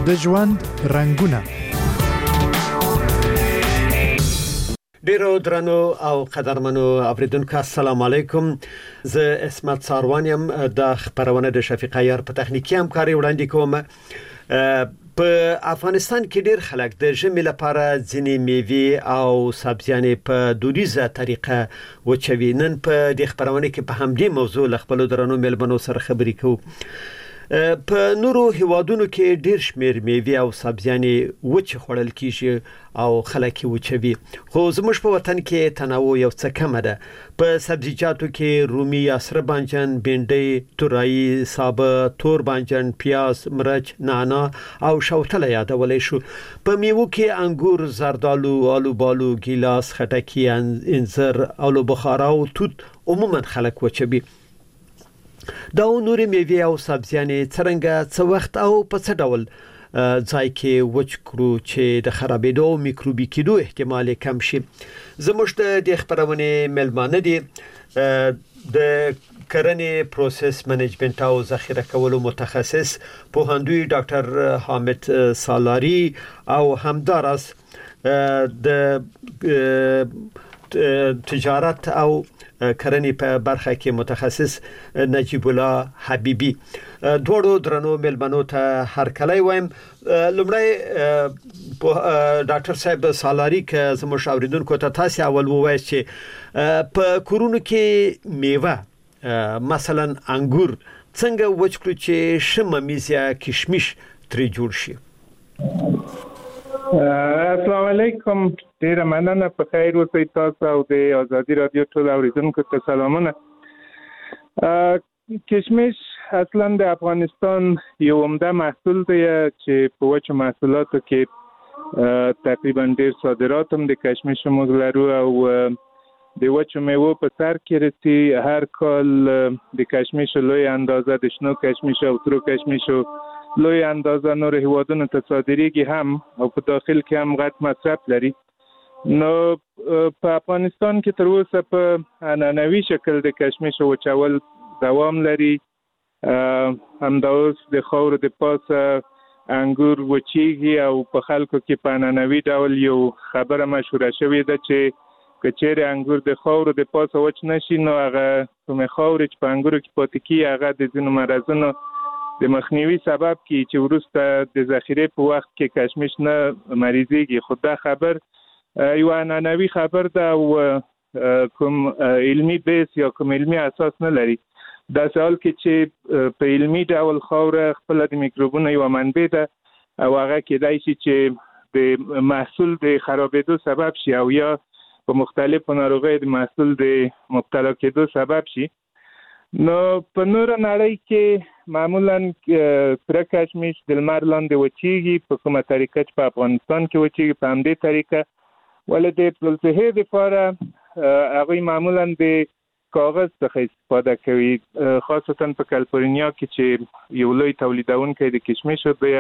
د ژوند رنگونه. ډیرو درنو او قدرمنو اوریدونکو السلام علیکم. زه اسمت ساروانیم د خبرونه د شفیق عیار په تخنیکی همکاري وړاندې کوم. په افغانستان کې ډیر خلک د ژمي لپاره ځینې میوې او سبزیانې په دودیزه طریقه وچوي. نن په دې خبرونه کې په همدې موضوع ل خپل درنو ملمنو سره خبرې کوو. په نورو هیوادونو کې ډیر شمیر میوې او سبزیانې وچ خوړل کیږي او خلک وچوي، خو زموږ په وطن کې تنوع یو څه کم ده. په سبزیجاتو کې رومي، سره بانجان، بینډۍ، تورایی، سابه، تور بانجان، پیاز، مرچ، نعنا او شوتله یادولای شو. په میوو کې انګور، زردالو، آلوبالو، ګیلاس، خټکی، انځر، آلو بخارا او توت عموما خلک وچوي. دا نورې میوې او سبزیانې څنګه څه وخت او په څه ډول ځای کې وچ کړو چې د خرابېدو او میکروبي کېدو احتمال کم شي. زموږ د خبرونه ملمانه دي د کرنې پروسس منیجمنت او ذخیره کولو متخصص پوهاندوی ډاکټر حامد سالاری او همدارس د تجارت او کرنې په برخه کې متخصص نجیب الله حبیبی. دوړو درنو ملمنو ته هر کله وایم. لمړی ډاکټر صاحب سالاری که زموږ اوریدونکو ته تاسو اول ووایئ چې په کورونو کې میوه مثلا انګور څنګه وچ کړو چې شممیز یا کشمش ترې جوړ شي. السلام علیکم، ډیر مننه. په خیر اوسئ تاسو او د آزادي رادیو ټول اوریدونکو ته سلامونه. کشمش اصلا د افغانستان یو عمده محصول دی چې په وچو محصولاتو کې تقریبا ډیر صادرات هم د کشمش موږ لرو او د وچو میوو په سر کې رسي. هر کال د کشمش لوی اندازه د شنو کشمش او ترو کشمش لوی اندازه نور هیوادونو ته صادریږي هم او په داخل کې هم غټ مصرف لري. نو په افغانستان کې تر اوسه په عنعنوي شکل د کشمش وچول دوام لري. همدا اوس د خاورو د پاسه انګور وچیږي او په خلکو کې په عنعنوي ډول یو خبره مشهوره شوې ده چې کچېره انګور د خاورو د پاسه وچ نشي نو هغه کومه خاورې چې په انګورو کې پاتې کیږي هغه د ځینو مرزونو د مخنیوي سبب کی چې ورسته د ذخیره په وخت کې کشمش نه مریضيږي. خو دا خبر یو عنعنوي خبر ده او کوم علمي بیس یا کوم علمي اساس نه لري. دا سوال کې چې په علمي ډول خاوره خپل د میکروبونو یو منبع ده او هغه کېدای شي چې د محصول د خرابېدو سبب شي او یا په مختلفو ناروغیو د محصول د مبتلا کېدو سبب شي. نو په نور نړۍ کې معمولا پر کشمش د لمر لاندې وچیږي. په کومه طریقه چې په افغانستان کې وچیږي په همدې طریقه ولې د پلوصحې لپاره هغه معمولا د کاغذ څخه استفاده کوي، خاصتا په کالیفورنیا کې چې یو لوی تولیدونکی د کشمش دی.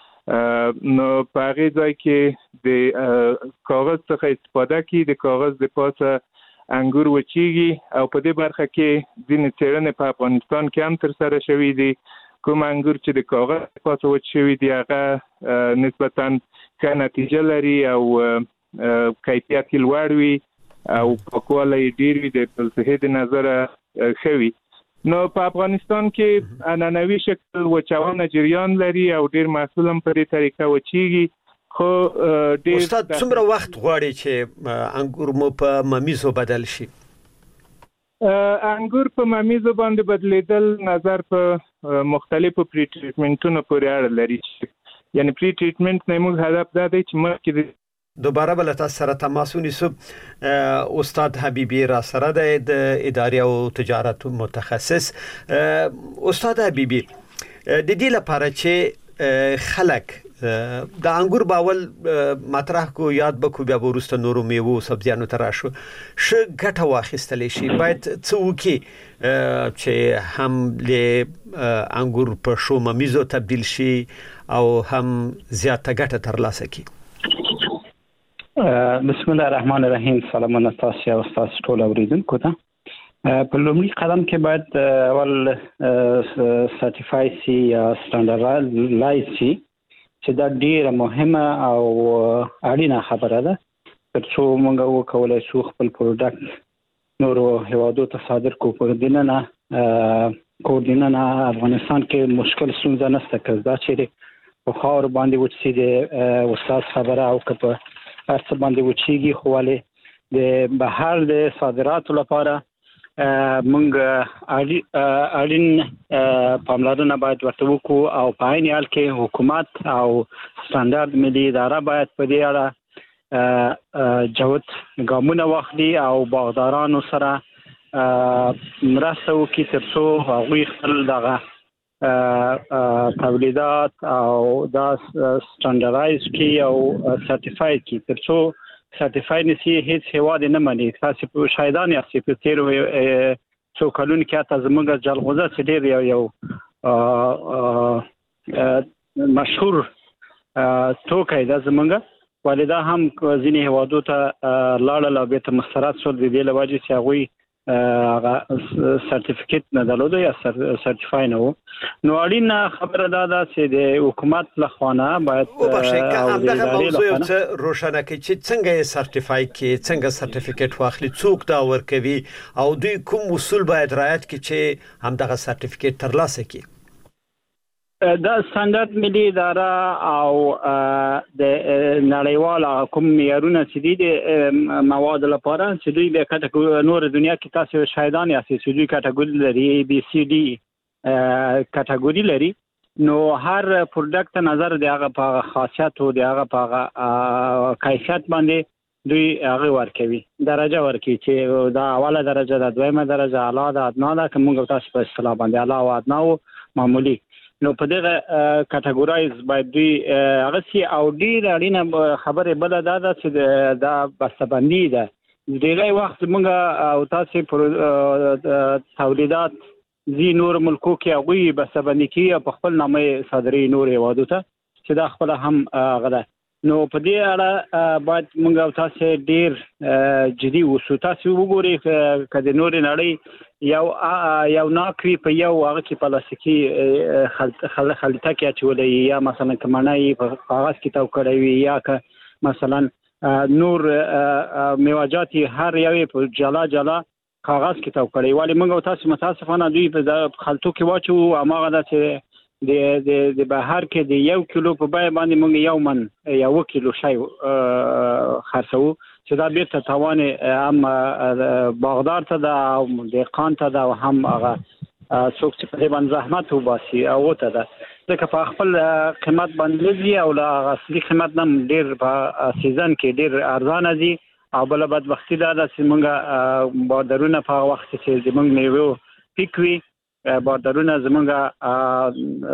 نو په هغه ځای کې د کاغذ څخه استفاده کوي. د کاغذ د پاسه انګور وچیږي او په دې برخه کې ځینې څېړنې په افغانستان کې هم ترسره شوې دي. کوم انګور چې د کاغذ پاسه وچ شوي دي هغه نسبتاً ښه نتیجه لري او کیفیت یې لوړ وي او پاکوالی ډېر وي، د صحت د نظره ښه وي. نو په افغانستان کې عنعنوي شکل وچونه جریان لري او ډېر محصول هم په دې طریقه وچیږي. خو استاد څومره وخت غواړي چې انګور مو په ممیزو بدل شي؟ انګور په ممیزو باندې بدلیدل نظر په مختلفو پری ټریټمنټونو پورې اړه لري. یعنی پری ټریټمنټ نه موږ هدف دا دی چې مخکې دوباره بل تاسو سره تماس ونیسو. استاد حبیبی را سره د ادارې او تجارت متخصص. استاد حبیبی، د دې لپاره چې خلک د انګور باول مطرح کو یاد بکو بیا ورسته نورو میوه سبزیانو تراشو ش ګټه واخیستل شي. باید څه وکي چې هم له انګور په شو ممیزو تبدیل شي او هم زیاته ګټه ترلاسه کړي. بسم الله الرحمن الرحیم. سلامونه تاسو او تاسو ټول اوریدونکو ته. په لومړي قدم کې باید اول سرټیفای سي یا سټانډرډایز سي چې دا ډیره مهمه او اړینه خبره ده ترڅو موږ وکولای شو خپل پروډکټ نورو هیوادو ته صادر کو. په دینه کوردینه افغانستان کې مشکل ستونزه نشته کړه چې په خاور باندې وچی د استاد خبره او کپ ارڅ باندې وچیږي خو له د بهر د صادراتو لپاره موږ اړین پاملرنه باید ورته وکړو او په عین حال کې حکومت او سټانډرد ملي اداره باید په دې اړه جوت ګامونه واخلي او باغدارانو سره مرسته وکړي ترڅو هغوی خپل دغه تولیدات او دا سټانډرایز کړي او سرټیفاید کړي ترڅو سرټیفاید نشي هیڅ هیواد نه مني. تاسو په شاهدان یاستئ په تیرو څو کلونو کې تاسو زموږ جلغوزه چې ډېر یو مشهور توکي دا زموږ والدا هم ځینې هیوادو ته لاړل او بیرته مسترد شول د دې لوجې چې هغوی سرټیفیکیټ نه درلوده یا سرټیفای نه وو. نو اړینه خبره دا ده چې د حکومت لخوا باید همدغه موضوع روښانه کړي چې څنګه یې سرټیفای کړي، څنګه سرټیفیکیټ واخلي، څوک دا ورکوي او دوی کوم اصول باید رعایت کړي چې همدغه سرټیفیکیټ ترلاسه کړي. دا سټانډرد ملي اداره او د نړیوال کوم معیارونه چې دي د مواد لپاره چې دوی به کټګوري نور دنیا کې تاسو شاهدان یاستئ چې دوی کټګوري لري بي سي ډي کټګوري لري. نو هر پروډکټ نظر دی هغه په خاصیت او دی هغه په کیفیت باندې دوی هغه ورکوي درجه ورکوي چې دا اوله درجه ده، دویمه درجه اعلی ده، ادنا ده، کوم تاسو په اصطلاح باندې اعلی او ادنا او معمولی. نو په دغه کټګورایز باید دوی هغه سي او ډیر اړینه خبره بل ده چې دا بسته‌بندي ده. ډیری وخت موږ او تاسو پر تولیدات زی نور ملکو کې هغوی بسته‌بندي کوي په خپل نامه صادري نور هیوادو ته چې دا خپل هم غده. نو په دې اړه باید موږ او تاسو ډیر جدي وسو. تاسو وګورئ کله نور نړۍ یو ناکوي په یو هغه کې پلاستیکي خلطه کې اچولې یا مثلا کمنای په کاغذ کې تاو کړی وي یا که مثلا نور میوجات هر یو په جلا کاغذ کې تاو کړی. ولی موږ او تاسو متاسفانه دوی په خلطو کې واچو اماغه ده چې د بهر کې د 1 کیلو په بیه باندې موږ یو من 1 کیلو شای خرڅو چې دا بیرته تاوان هم باغدار ته ده او دهقان ته ده او هم هغه څوک چې په دې باندې زحمت وباسي او ته ده ځکه په خپل قیمت باندې لږ او لا اصلي قیمت نه ډیر په سیزن کې ډیر ارزانه دي. او بل بدبختی ده چې موږ بادرونه په وخت چې زموږ میوه پیک وي بادرونه زمونږه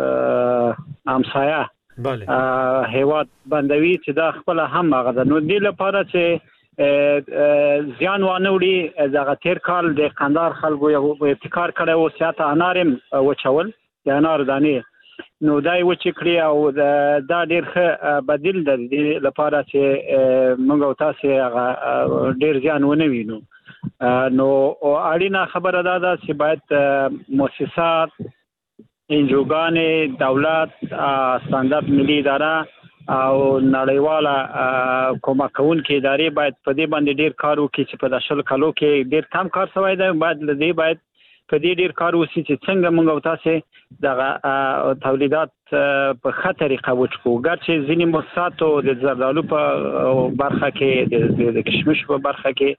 همسایه هیواد بندوي چې دا خپل هم هغه ده. نو دې لپاره چې زیان وانه وړي دغه تیر کال د قندار خلکو یو ابتکار کړی و سیاته انارم وچول د انار دانې نو دای وچ کړی او دا ډیر ښه بدیل د دې لپاره چې موږ او تاسو هغه ډیر زیان ونه وینو. نو اړینه خبره ده چې باید مؤسسات انجوګانې دولت سټانډرد ملي اداره او نړیواله کومکونکې ادارې باید په دې باندې ډیر کار وکړي چې په 10 کالو کې ډیر کم کار شوی دی. باید لدې باید په دې ډیر کار وشي چې څنګه موږ او تاسو دغه تولیدات په ښه طریقه وچکو. ګرچې ځینې مؤسساتو د زردالو په برخه کې د کشمش په برخه کې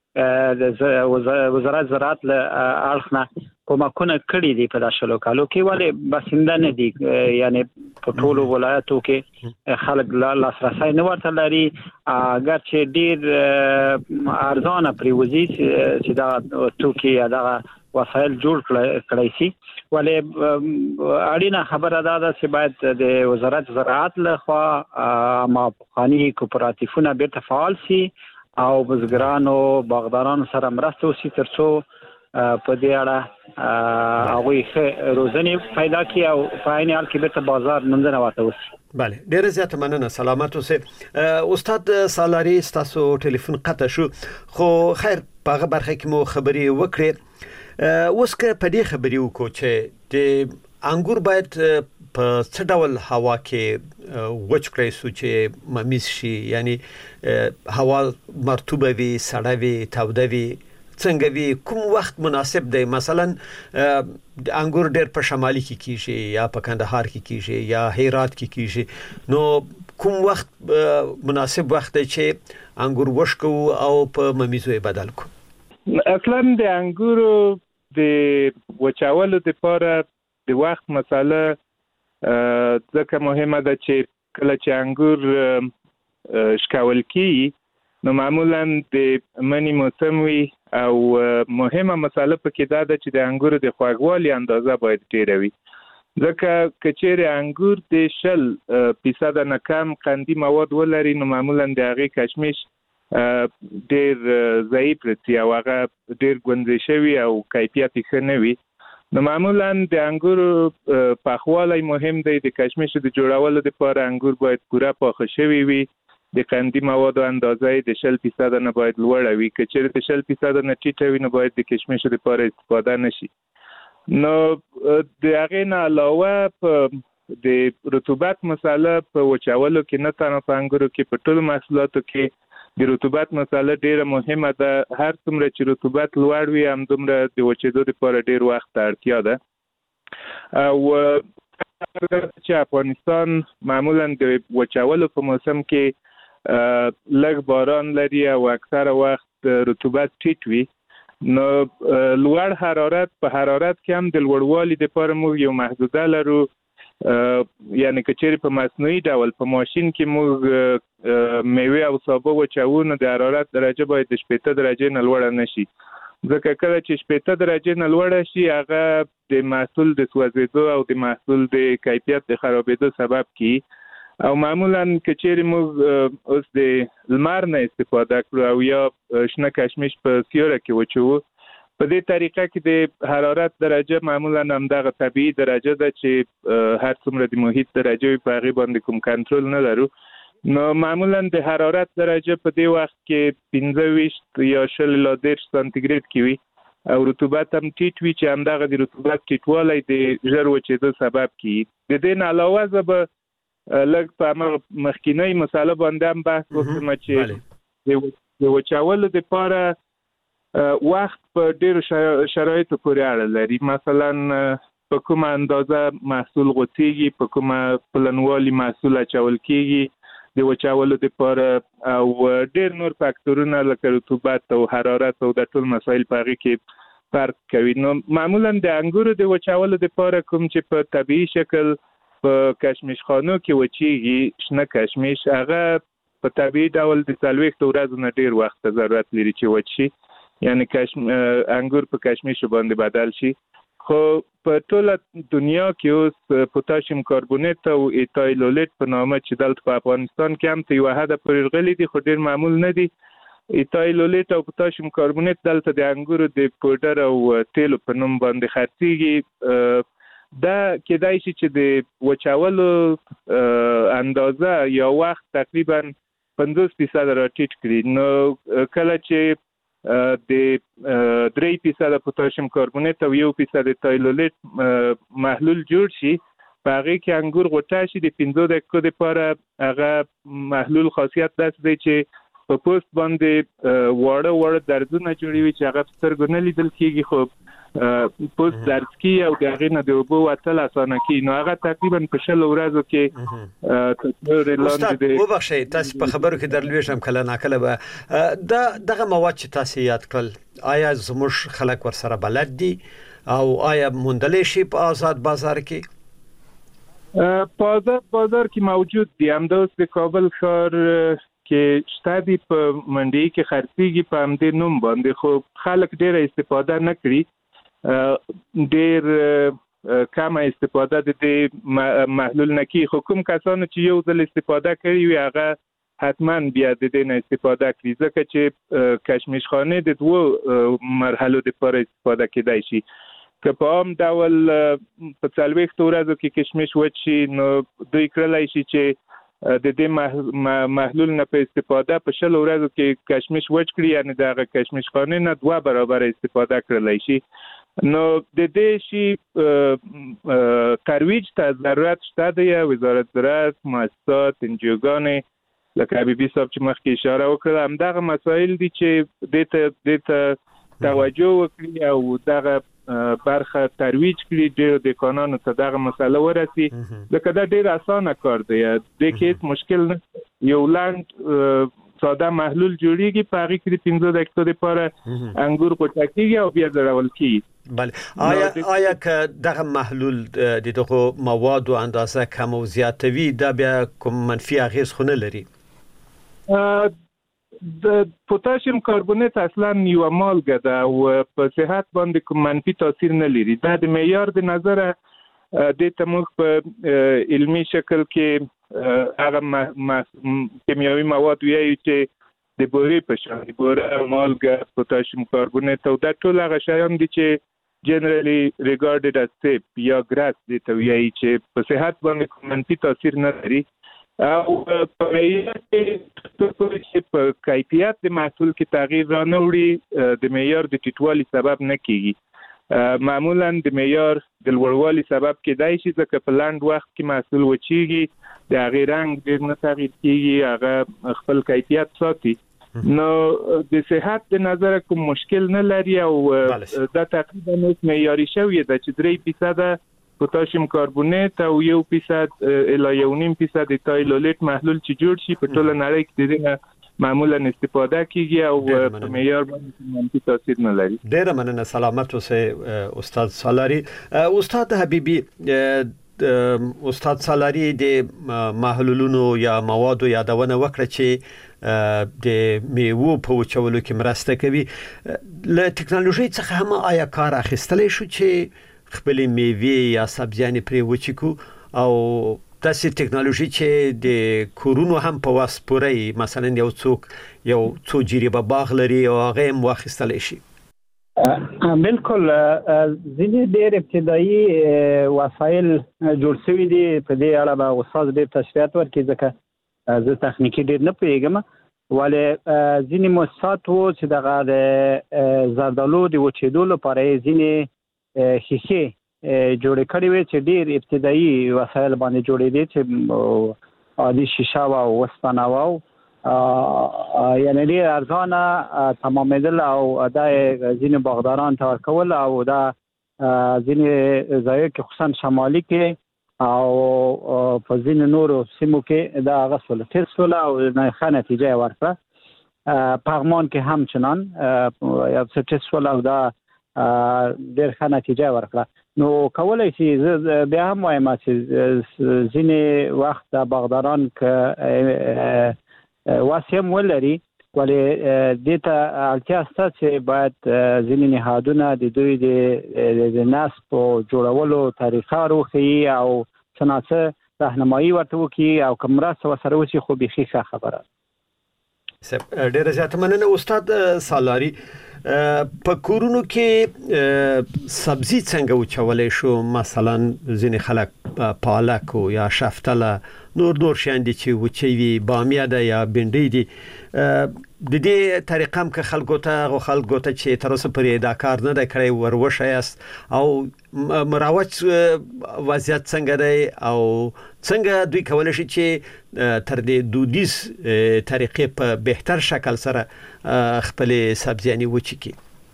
وزارت زراعت له اړخ نه کومکونه کړي دي په 10 کالو کې ولی بسنده نه دي یعنی په ټولو ولایتو کې خلک لاسرسي نه ورته لري. اگر چې ډیر ارزانه پریوزي چې دا توکي دا وسایل جوړ کړی شي ولی اړینه خبره ده چې باید د وزارت زراعت له خوا مافخاني کوپراتیفونه بیرته فعال شي او بزګرانو باغدارانو سره مرسته وشي ترڅو په دې اړه هغه روزنه پیدا کړي او په عین حال کې به بازار منځنه واته وشي. بله ډیر زیات مننه سلامت اوسه. استاد سالاری تاسو ټلیفون قطع شو خو خیر په برخه کې مو خبري وکړې. اوس که په دې خبري وکړو چې د انګور باید په څه ډول هوا کې وچ کړی سو چې ممیز شي، یعنی هوا مرطوبه وي، سړه وي، توده وي، څنګه وي، کوم وخت مناسب دی؟ مثلا انګور ډېر په شمالي کې کیږي یا په کندهار کې کیږي یا هرات کې کیږي، نو کوم وخت مناسب وخت دی چې انګور وشکو او په ممیزو یې بدل کو؟ اصلا د انګورو د وچولو لپاره د وخت مساله ځکه مهمه ده چې کله چې انګور شکول کیږي نو معمولا د منی موسم وي او مهمه مساله پکې دا ده چې د انګورو د خواږوالي اندازه باید ډیره وي، ځکه کچېره انګور د 0% نه کم قندي مواد ولري نو معمولا د هغې کشمش ډېر ضعیف رسي او هغه ډېر ګونځې شوي او کیفیت یې ښه نه وي. نو معمولا د انګورو پخوالی مهم دی. د کشمشو د جوړولو لپاره انګور باید پوره پاخه شوي وي، د قندي موادو اندازه د 0% نه باید لوړه وي، که چېرې د 0% نه ټیټه وي نو باید د کشمشو لپاره استفاده نشي. نو د هغې نه علاوه په د رطوبت مساله په وچولو کې نه تنها په انګورو کې په ټولو محصولاتو کې د رطوبت مساله ډیره مهمه ده. هر څومره چې رطوبت لوړ وي همدومره د وچېدو لپاره ډیر وخت ته اړتیا ده. او چې افغانستان معمولا د وچولو په موسم کې لږ باران لري او اکثره وخت رطوبت ټیټ وي، نو لوړ حرارت په حرارت کې هم د لوړوالي لپاره موږ یو محدوده لرو، یعنی کچېرې په مصنوعي ډول په ماشین کې موږ میوه او سابه وچوو نو د حرارت درجه باید د 60 درجې نه لوړه نشي، ځکه کله چې 60 درجې نه لوړه شي هغه د محصول د سوځېدو او د محصول د کیفیت د خرابېدو سبب کیږي. او معمولا کچېرې موږ اوس د لمر نه استفاده کړو او یا شنه کشمش په سیوره کې وچوو، په دې طریقه کې د حرارت درجه معمولا همدغه طبیعي درجه ده چې هر څومره د محیط درجه وي په هغې باندې کوم کنټرول نه لرو. نو معمولا د حرارت درجه په دې وخت کې 25 یا 0 سانتیګریډ کې وي او رطوبت هم ټیټ وي چې همدغه د رطوبت ټیټوالی د ژر وچېدو سبب کیږي. د دې نه علاوه زه به لږ په همغه مخکینۍ مساله باندې هم بحث وکړم چې د وچولو دپاره وخت په ډیرو شرایطو پورې اړه لري. مثلا په کومه اندازه محصول غوڅیږي، په کومه پلنوالي محصول اچول کیږي د وچولو دپاره او ډیر نور فاکتورونه لکه رطوبت او حرارت او د ټول مسایل په هغې کې فرق کوي. نو معمولا د انګورو د وچولو دپاره کوم چې په طبیعي شکل په کشمشخانو کې وچیږي شنه کشمش، هغه په طبیعي ډول د 40 ورځو نه ډیر وخت ته ضرورت لري چې وچ شي، یعنی انګور په کشمشو باندې بدل شي. خو په ټوله دنیا کې اوس پوتاشیم کاربونیت او ایتایلولیت په نامه چې دلته په افغانستان کې هم ته یوه حده پورې رغلي دي خو ډیر معمول نه دي. ایتایلولیت او پوتاشیم کاربونیت دلته د انګورو د پوډر او تیلو په نوم باندې خرڅیږي. دا کېدای شي چې د وچولو اندازه یا وخت تقریبا 50% راټیټ کړي. نو کله چې د 3% پوتاشیم کاربونیت او 1% تایلولیت محلول جوړ شي، په هغې کې انګور غوټه شي، د 15 دقیقو دپاره هغه محلول خاصیت داسې دی چې په پوست باندې واړه درزونه جوړوي چې هغه په سترګو نه لیدل کېږي، خو پوست درز کېږي او د هغې نه د اوبو وتل اسانه کېږي. نو هغه تقریبا په 20 ورځو کې استاد وبخښئ تاسو په خبرو کې درلوېږم کله ناکله به دغه مواد چې تاسو یاد کړل آیا زموږ خلک ورسره بلد دي او آیا موندلی شي په آزاد بازار کې؟ په آزاد بازار کې موجود دي، همداوس د کابل ښار کې شته دي، په منډي کې خرڅیږي په همدې نوم باندې، خو خلک ډیره استفاده نه کړي، ډیر کمه استفاده د دې محلول نه کوي. خو کوم کسانو چې یو ځل استفاده کړي وي هغه حتما بیا د دې نه استفاده کړي، ځکه چې کشمشخانې د 2 مرحلو دپاره استفاده کېدای شي. که په عام ډول په 40 ورځو کې کشمش وچ شي نو دوی کړلی شي چې د دې محلول نه په استفاده په 20 ورځو کې کشمش وچ کړي، یعنی د هغه کشمشخانې نه 2 برابر استفاده کړلی شي. نو د دې شی ترویج ته ضرورت شته د وزارت زراعت مؤسسات انجوګانې لکه حبیبي صاحب چې مخکې اشاره وکړه همدغه مسایل دي چې د توجه وکړي او دغه برخه ترویج کړي د قانون ته دغه مسله ورسي لکه دا ډیر اسانه کار دی د کې هیڅ مشکل نه یو لاند ساده محلول جوړیږي په هغه کې 15 دقیقې لپاره انګور پټکیږي او بیا ضرول کیږي بله آیا که دغه محلول دغه مواد او اندازه کم او زیاتوي دا بیا کوم منفي اغیز خو نه لري د پوتاشیم کاربونیت اصلا یو مالګه ده او په صحت باندې کوم منفي تاثیر نه لري دا د معیار د نظره د تموږ په علمي شکل کې هغه کیمیاوي مواد ویایي چې د بورې په شان د بوره مالګه پوتاشیم کاربونیت او دا ټول هغه شیان دي چې جنرالي ریګارډډ as safe یا ګراس دي ته ویایي چې په صحت باندې کوم منفي تاثیر نه لري او په معیار کې په کیفیت د محصول کې تغییر را نه وړي د معیار د ټیټوالي سبب نه کیږي معمولا د معیار د لوړوالي سبب کېدای شي ځکه په لاند وخت کې محصول وچیږي د هغې رنګ ډېر نه تغییر کیږي هغه خپل کیفیت ساتي نو د صحت د نظر کوم مشکل نه لري او دا تقریبا معیاري شوی ده چې 3% پوتاشیم کاربونیت او 1% الی 1.5% تایلولیت محلول چې جوړ شي په ټوله نړۍ کې دغه معمولا استفاده کیږي او په معیار باندې منفي تاثیر نه لري. ډیره مننه سلامت اوسئ استاد سالاری. استاد حبیبی استاد سالاری د محلولونو یا موادو یادونه وکړه چې د میوو په وچولو کې مرسته کوي. له ټکنالوژي څخه هم آیا کار اخیستلی شو چې خپل میوې یا سبزیانې پرې وچکو او تاسو ټکنالوژي چې د کورونو هم په واس پورې مثلا یو څو جریبه باغ لري او هغه هم واخیستل شي؟ بالکل ځینې ډېر ابتدایي وسایل جوړ شوي دي په دې اړه به استاد ډېر تشریحات ورکړي ځکه زه تخنیکي ډېر نه پوهېږم ولې ځینې مؤسسات وو چې دغه د زردالو د وچېدو لپاره یې ځینې ښیښې جوړې کړې وې چې ډېر ابتدایي وسایل باندې جوړېدې چې عادي شیشه وه او وسپنه وه یعنې ډېر ارزانه تمامېدل او دا ځینې باغداران ته ورکول او دا ځینې ځایو کې خصوصا شمالي کې او په ځینې نورو سیمو کې دا هغه سوله تېر سوله او ښه نتیجه یې ورکړه. پغمان کې همچنان یو څه ټیسټ سول او دا ډېر ښه نتیجه یې ورکړه. نو کولی شي زه بیا هم وایم چې ځینې وخت د باغداران که وس هم ولري ولې دې ته اړتیا شته چې باید ځینې نهادونه د دوی د نسب په جوړولو طریقه وښیي او څه ناڅه راهنمایي ورته وکړي او که مرسته ورسره وشي خو بیخي ښه خبره. ډېره زیاته مننه استاد سالاری. په کورونو کې سبزی څنګه وچولی شو؟ مثلا ځینې خلک پالک یا شفتله نور شیان دي چې وچوي، بامیه ده یا بنډۍ دي. د دې طریقه هم که خلکو ته چې تر اوسه پورې دا کار نه دی کړی وروښیاست او مروج وضعیت څنګه دی او څنګه دوی کولی شي چې تر دې دودیز طریقې په بهتر شکل سره خپل سبزیانې وچکي؟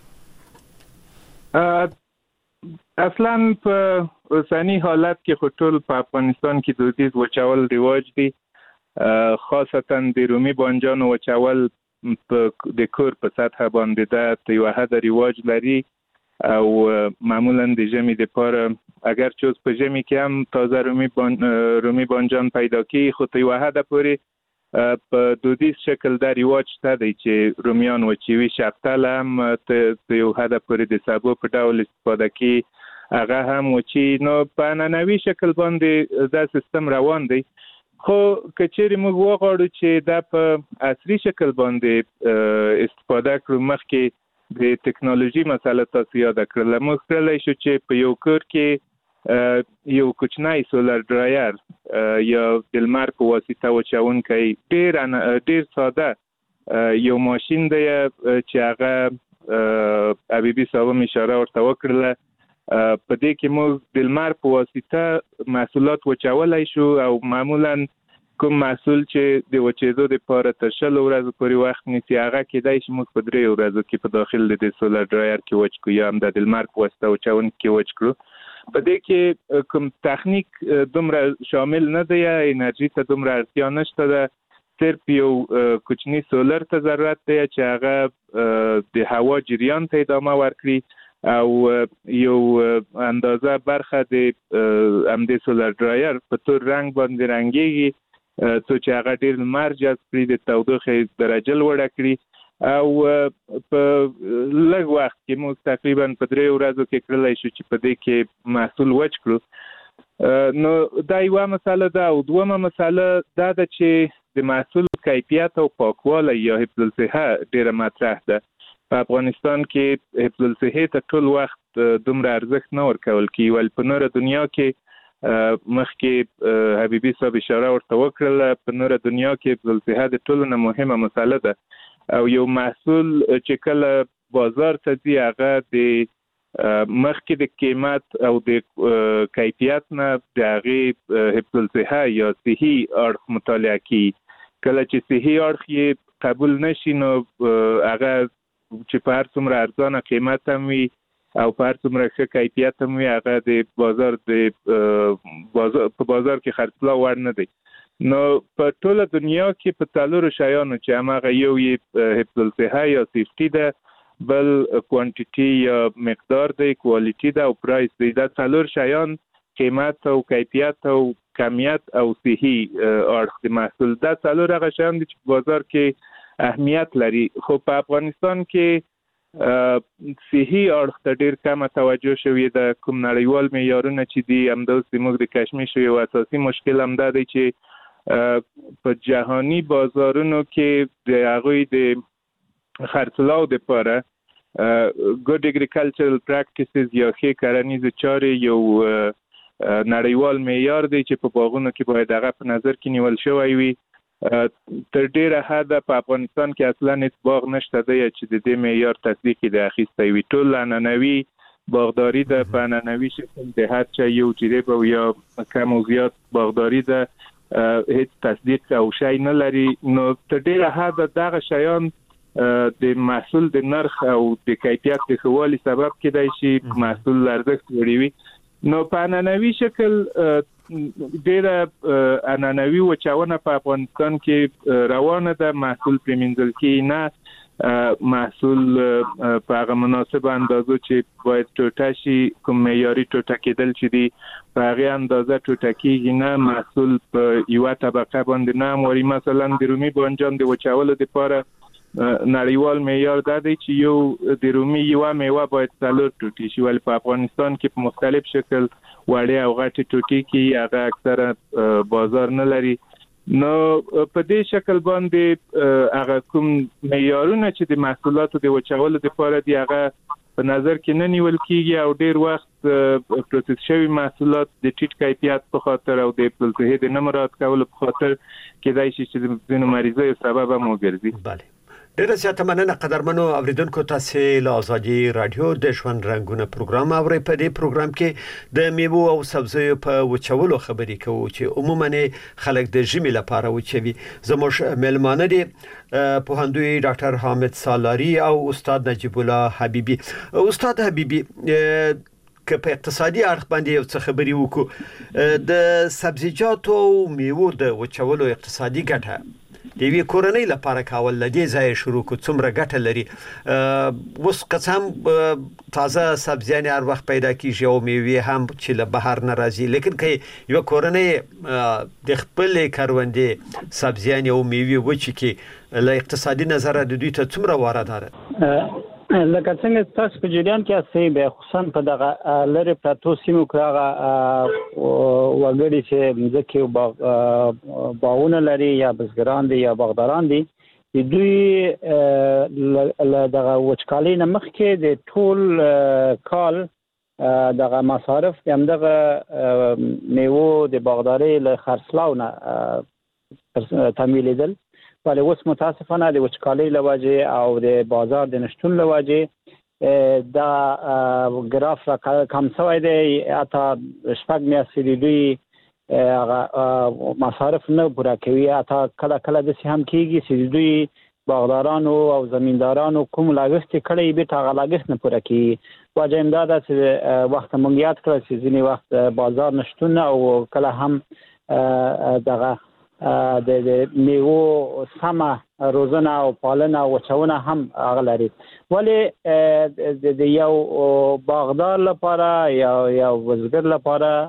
اصلا په اوسنی حالت کې خو ټول په افغانستان کې دودیز وچول رواج دي، خاصتا د رومي بانجانو وچول د کور په سطح باندې دا یو حد رواج لري او معمولا د ژمي لپاره اگر چې په ژمي کې هم تازه رومي بانجان پیدا کیږي خو ته یو حد پورې په دودیز شکل دا رواج شته دی چې رومیان وچوي، شفتله هم ته یو حد پورې د سبو په ډول استفاده کوي هغه هم وچي. نو په عنعنوي شکل باندې دا سیستم روان دی. خو که چیرې موږ وغواړو چې دا په عصري شکل باندې استفاده کړو، مخکې د ټکنالوژي مسله تاسو یاد کړله، موږ کړلی شو چې په یو کور کې یو کوچنی سولر ډرایر یا د لمر په واسطه وچونکی ډېر ساده یو ماشین دی چې هغه حبیبي صاحب اشاره ورته وکړله په دې کې موږ د لمر په واسطه محصولات وچولای شو او معمولا کوم محصول چې د وچېدو لپاره تر 20 ورځې پورې وخت نیسي هغه کېدای شي موږ په 3 ورځو کې په داخل د سولر ډرایر کې وچ کړو یا هم د لمر په واسطه وچون کې وچ کړو. په دې کې کوم تخنیک دومره شامل نه دی یا انرژي ته دومره اړتیا نشته ده، صرف یو کوچنی سولر ته ضرورت دی چې هغه د هوا جریان ته ادامه ورکړي او یو اندازه برخه د همدې سولر ډرایر په تور رنګ باندې رنګيږي څو چې هغه ډېر لمر جذب کړي، د تودوخې درجه لوړه کړي او په لږ وخت کې موږ تقریبا په 3 ورځو کې کړلای شو چې په دې کې محصول وچ کړو. نو دا یوه مسله ده او دومه مسله دا ده چې د محصول کیفیت او پاکوالی یا حفظ الصحه ډیره مطرح ده. په افغانستان کې حفظ الصحه ته ټول وخت دومره ارزښت نه ورکول کیږي، ول په نوره دنیا کې مخکې حبیبي صاحب اشاره ورته وکړله، په نوره دنیا کې حفظ الصحه د ټولو نه مهمه مسله ده او یو محصول چې کله بازار ته ځي هغه د مخکې د قیمت او د کیفیت نه د هغې حفظ الصحه یا صحي اړخ مطالعه کیږي. کله چې صحي اړخ یې قبول نشي نو هغه چې په هر څومره ارزانه قیمت هم وي او په هر څومره ښه کیفیت هم وي هغه د بازار په بازار کې خرڅلاو وړ نه دی. نو په ټوله دنیا کې په څلورو شیانو چې هماغه یو یې حفظ الصحه یا سیفټي ده، بل کوانټیټي یا مقدار دی، کوالیټي ده او پرایس دی. دا څلور شیان قیمت او کیفیت او کمیت او صحي اړخ د محصول، دا څلور هغه شیان دي چې بازار کې اهمیت لري. خو په افغانستان کې صحي اړخ ته ډیر کم توجه شوی ده. کوم نړیوال معیارونه چې دي همداسې موږ د کشمش یو اساسي مشکل هم دا دی چې په جهانی بازارونو کې د هغوی د خرڅلاو لپاره ګډ اګریکلچرل پریکټیسز یا ښې کرنیزې چارې یو نړیوال معیار دی چې په باغونو کې باید هغه په نظر کې نیول شوی وي. تر ډیره حده په افغانستان کې اصلا هیڅ باغ نشته دی چې د دې معیار تصدیق د اخیستی وي. ټول عنعنوي باغداري ده، په عنعنوي شکل د هر چا یو جریب او یا کم او زیات باغداري ده، هیڅ تصدیق او شی نه لري. نو تر ډیره حده دغه شیان د محصول د نرخ او د کیفیت د ښه والي سبب کېدای شي محصول ارزښت لوړوي. نو په عنعنوي شکل ډیره عنعنوي وچونه په افغانستان کې روانه ده، محصول پرېمنځل کېږي نه، محصول په هغه مناسب اندازو چې باید ټوټه شي، کوم معیاري ټوټه کېدل چې دي په هغې اندازه ټوټه کېږي نه، محصول په یوه طبقه باندې نه همواري. مثلا د رومي بانجان د وچولو لپاره نړیوال معیار دا دی چې یو د رومي یوه میوه باید 4 ټوټې شي، ولې په افغانستان کې په مختلف شکل وړې او غټې ټوټې کې هغه اکثره بازار نه لري. نو په دې شکل باندې هغه کوم معیارونه چې د محصولاتو د وچولو لپاره دي هغه په نظر کې نه نیول کېږي او ډیر وخت پروسس شوي محصولات د ټیټ کیفیت په خاطر او د حفظ الصحې د نه مراعات کولو په خاطر کېدای شي چې د ځینو مریضیو سبب هم وګرځي. بله، ډیره زیاته مننه قدرمنو اوریدونکو. تاسو له ازادي رادیو د ژوند رنگونه پروګرام اورئ. په دې پروګرام کې د میوو او سبزیو په وچولو خبرې کوو چې عموما خلک د ژمي لپاره وچوي. زموږ مهمانه دي پوهندوی ډاکټر حامد سالاری او استاد نجیب الله حبیبی. استاد حبیبی، که په اقتصادي اړخ باندې یو څه خبرې وکړو، د سبزیجاتو او میوو د وچولو اقتصادي ګټه د یوې کورنۍ لپاره کول له دې ځایه شروع کړو څومره ګټه لري. اوس قسم تازه سبزیان هر وخت پیدا کیږي او میوې هم چې له بهر نه راځي، لیکن که یو کورنۍ د خپل کروندې سبزیان او میوې وچې کې له اقتصادي نظره د دوی ته څومره وارده ده؟ لکه څنګه تاسو په جریان کې اسې به خصوصا په دغه لری پراتو سیمو کې هغه وګړي چې مځکه او باغونه لري یا بزګران دي یا باغداران دي، دوی دغه وچکالۍ نه مخکې د ټول کال دغه مصارف هم دغه میوه د باغداري له خرڅلاو نه تمویلېدل. ولی اوس متاسفانه د وچکالۍ له وجې او د بازار د نشتون له وجې دا ګراف را کم شوی دی. حتی شپږ میاشتې د دوی مصارف نه پوره کوي. حتی کله کله داسې هم کېږي چې دوی باغدارانو او زمیندارانو کوم لاګښت کړی بیرته هغه لاګښت نه پوره کوي. وجه همدا ده چې وخت مونږ یاد کړل چې ځینې وخت بازار نشتون او کله هم دغه د میوو سمه روزنه او پالنه او وچونه هم هغه لري. ولې د یو باغدار لپاره یا یو بزګر لپاره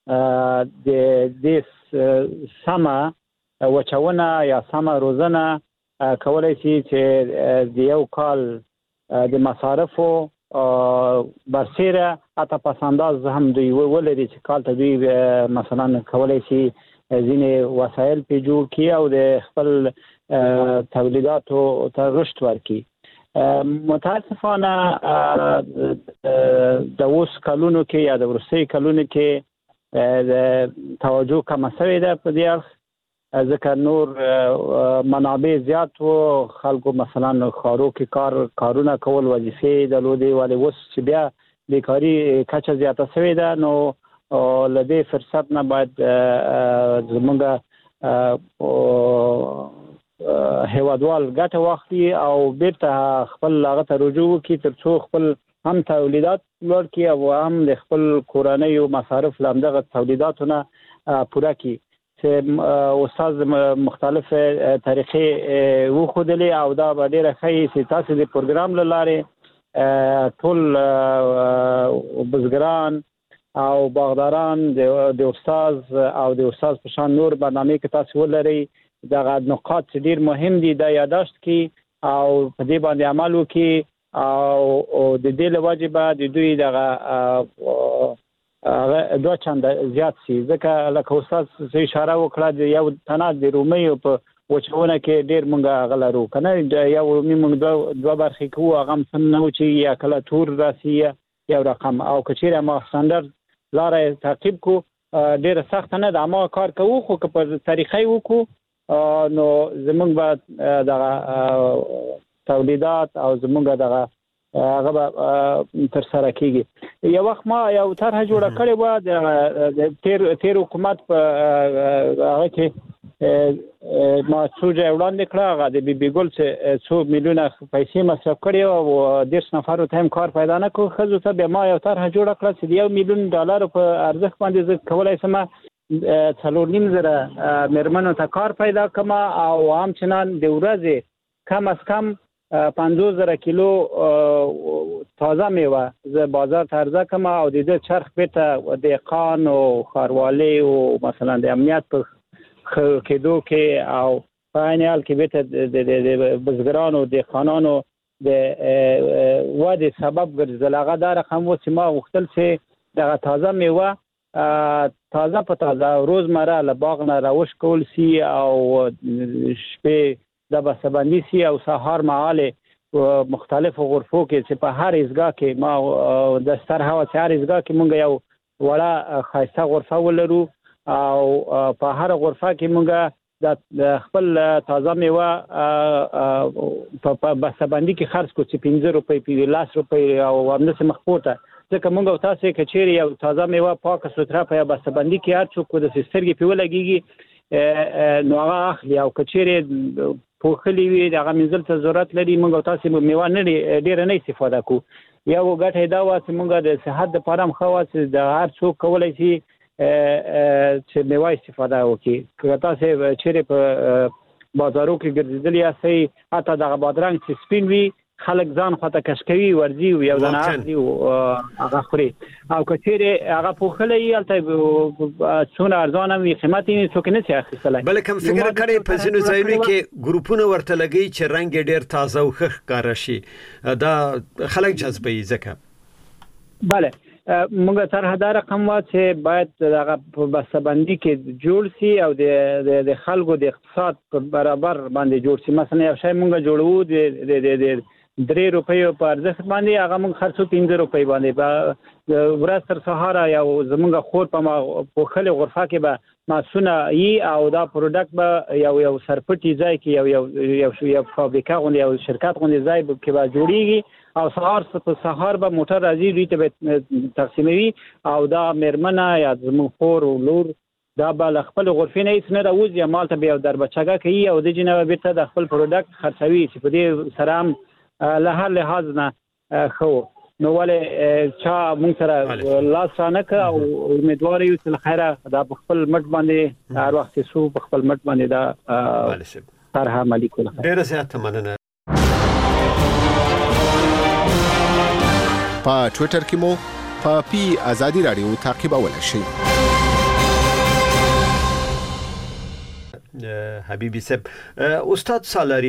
د سمه وچونه یا سمه روزنه کولای شي چې د یو کال د مصارفو برسیره حتی پس انداز هم دوی ولري چې کال ته دوی مثلا کولای شي ځینې وسایل پې جوړ کړي او د خپل تولیداتو ته رشد ورکړي. متاسفانه د اوس کلونو کې یا د وروستیو کلونو کې توجه کمه شوې ده په دې اړخ، ځکه نور منابع زیات و، خلکو مثلا ښارو کې کارونه کول وظیفې درلودې، ولې اوس چې بیا بیکاري کچه زیاته شوې ده نو له دې فرصت نه باید زموږ هیوادوال ګټه واخلي او بیرته خپل هغه ته رجوع وکړي تر څو خپل هم تولیدات لوړ کړي او هم د خپل کورنیو مصارف له همدغه تولیداتو نه پوره کړي. چې استاد مختلف طریقې وښودلې او دا به ډېره ښه چې تاسو د پروګرام له لارې ټول بزګران او باغداران د استاد او د استاد په شان نور برنامې کې تاسو ولرئ، دغه نقاط چې ډېر مهم دي دا یادداشت کړي او په دې باندې عمل وکړي او د دې له وجې به د دوی دغه دوه چنده زیات شي. ځکه لکه استاد څه اشاره وکړه د یو تنه د رومیو په وچونه کې ډېر مونږ هغه لرو که نه، یو رومي مونږ دوه برخې کوو، هغه هم څه نه و چې یا کله تور راسي یو رقم، او که چېرې ما سټنډرډ لاره تعقیب کو ډېره سخته نه ده، هماغه کار کوو خو که په طریقه یې وکړو نو زمونږ به دغه تولیدات او زمونږ دغه هغه به تر سره کېږي. یو وخت ما یو طرحه جوړه کړې وه د تیر حکومت په هغه کې ما څو ځای وړاندې کړه، هغه د بیبي ګل چې څو میلیونه پیسې مصرف کړې او 10 نفرو ته هم کار پیدا نه کړو ښځو ته. بیا ما یو طرحه جوړه کړه چې د $1 میلیون په ارزښت باندې زه کولی شم 4,500 مېرمنو ته کار پیدا کړم او همچنان د ورځې کم از کم 50,000 کیلو تازه میوه زه بازار ته عرضه کړم او د دې چرخ بیرته دهقان او ښاروالۍ او مثلا د امنیت په ښه کېدو کې او په عین حال کې بیرته د بزګرانو دهقانانو د ودې سبب ګرځېدل. هغه دا رقم و چې ما غوښتل چې دغه تازه میوه تازه په تازه روزمره له باغ نه راوش کول سي او شپې د بسته‌بندي سي او سهار مهال مختلفو غرفو کې چې په هر ایزګاه کې ما د ستر هوا چې هر ایزګاه کې مونږ یو وړه ښایسته غرفه ولرو او په هر غرفه کې مونږ د خپل تازه میوه په بسته‌بندي کې خرڅ کړو چې 15 روپۍ 10 روپۍ او همداسې مخپورته، ځکه مونږ او تاسو که چیرې یو تازه میوه پاکه سوتره په بسته‌بندي کې هر څوک د سترګې پې ولګېږي نو هغه اخلي، او که چیرې پوښلې وي هغه مینځل ته ضرورت لري مونږ او تاسو میوه نه ډېره نه استفاده کوو. یو ګټه یې دا وه چې مونږ د صحت دپاره هم ښه وه چې د هر څوک کولی شي چې میوه استفاده وکړي. که تاسو چیرې په بازارو کې ګرځېدلي یاستئ حتی دغه بادرنګ چې سپین وي خلک ځان خواته کش کوي ورځي او یو دانه اخلي او هغه خوري، او که چیرې هغه پوښلی هلته څومره ارزانه وي قیمت یې څوک نه شي اخیستلی. بله کوم فکر کړی په ځینو ځایونو کې ګروپونه ورته لګوي چې رنګ یې ډېر تازه او ښه ښکاره شي، دا خلک جذبوي ځکه. بله موږ طرحه دا رقم وه چې باید دغه په بسته‌بندي کې جوړ سي او د خلکو د اقتصاد په برابر باندې جوړ سي. مثلا یو شی موږ جوړوو 3 روپیو په ارزښت باندې هغه موږ خرڅو 15 روپۍ باندې به ورځ تر سهار یو زمونږ خور په خله غرفه کې به ماسونه او دا پروډکټ به یو سرپټي ځای کې یو فابریکه غونډه یو شرکت غونډه ځای کې به جوړیږي او سهار به موټر راځي دوی ته تقسیموي او دا مرمنه یا زمونږ خور او لور دا به خپل غرفې نه هیڅ نه راوځي مال ته به یو دربچګه کوي او د جنوب بیرته د خپل پروډکټ خرڅوي چې په دې سره هم له هر لحاظ نه خو نو ولې چا مونږ سره لاس نه کا او امیدوار یو چې خیره دا په خپل مټ باندې هر وخت سو په خپل مټ باندې دا طرح عملي کول ډیره زیاته مننه په ټوئیټر کې مو په پی ازادي رادیو تعقیبولای شئ حبیبی صاحب استاد سالاری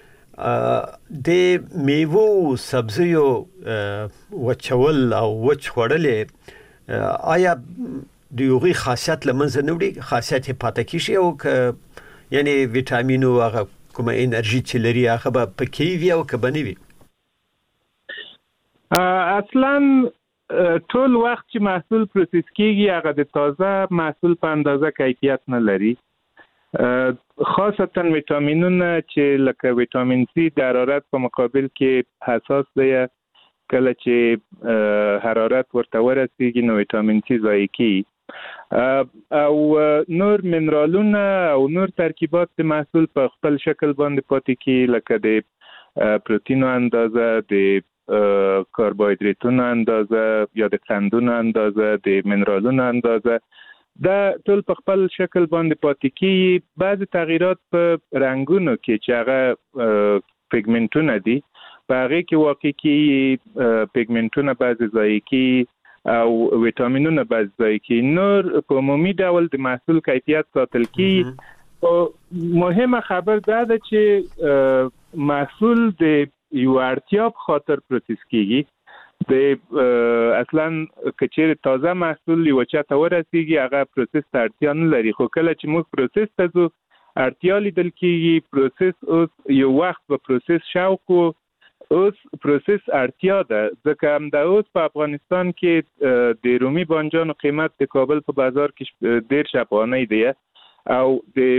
د میوو سبزیو وچول او وچ خوړل آیا د یوغي خاصیت لمنځه نه وړي خاصیت پاتې کیږي او یعنی ویټامین او هغه کومه انرژي چې لري هغه به پکې وي او کبني وي اصلا ټول وخت چې محصول پروسس کیږي هغه د تازه محصول په اندازه کیفیت نه لري خاصتا ویټامینونه چې لکه ویټامین سی د حرارت په مقابل کې حساس دی کله چې حرارت ورته ورسیږي نو ویټامین سی ضایع کیږي او نور منرالونه او نور ترکیبات د محصول په خپل شکل باندې پاتې کیږي لکه د پروتینو اندازه د کاربوهایدریتونو اندازه یا د قندونو اندازه د منرالونو اندازه دا ټول په خپل شکل باندې پاتې کیږي بعض تغیرات په رنگونو کې چې هغه پیګمنټونه دي په هغه کې واقع کیږي پیګمنټونه بعض ضایع کیږي او ویټامینونه بعض ضایع کیږي نور په عمومي ډول د محصول کیفیت ساتل کیږي او مهمه خبر دا ده چې محصول د یو اړتیا په خاطر پروسس کیږي د اصلا کچېر تازه محصول یو چاته ورسیږي هغه پروسس ته اړتیا نه لري خو کله چې موږ پروسس ته ځو اړتیا لیدل کیږي پروسس اوس یو وخت په پروسس شوق اوس پروسس اړتیا ده ځکه هم د اوس په افغانستان کې د رومي بانجانو قیمت د کابل په بازار کې 10 افغانۍ دی او د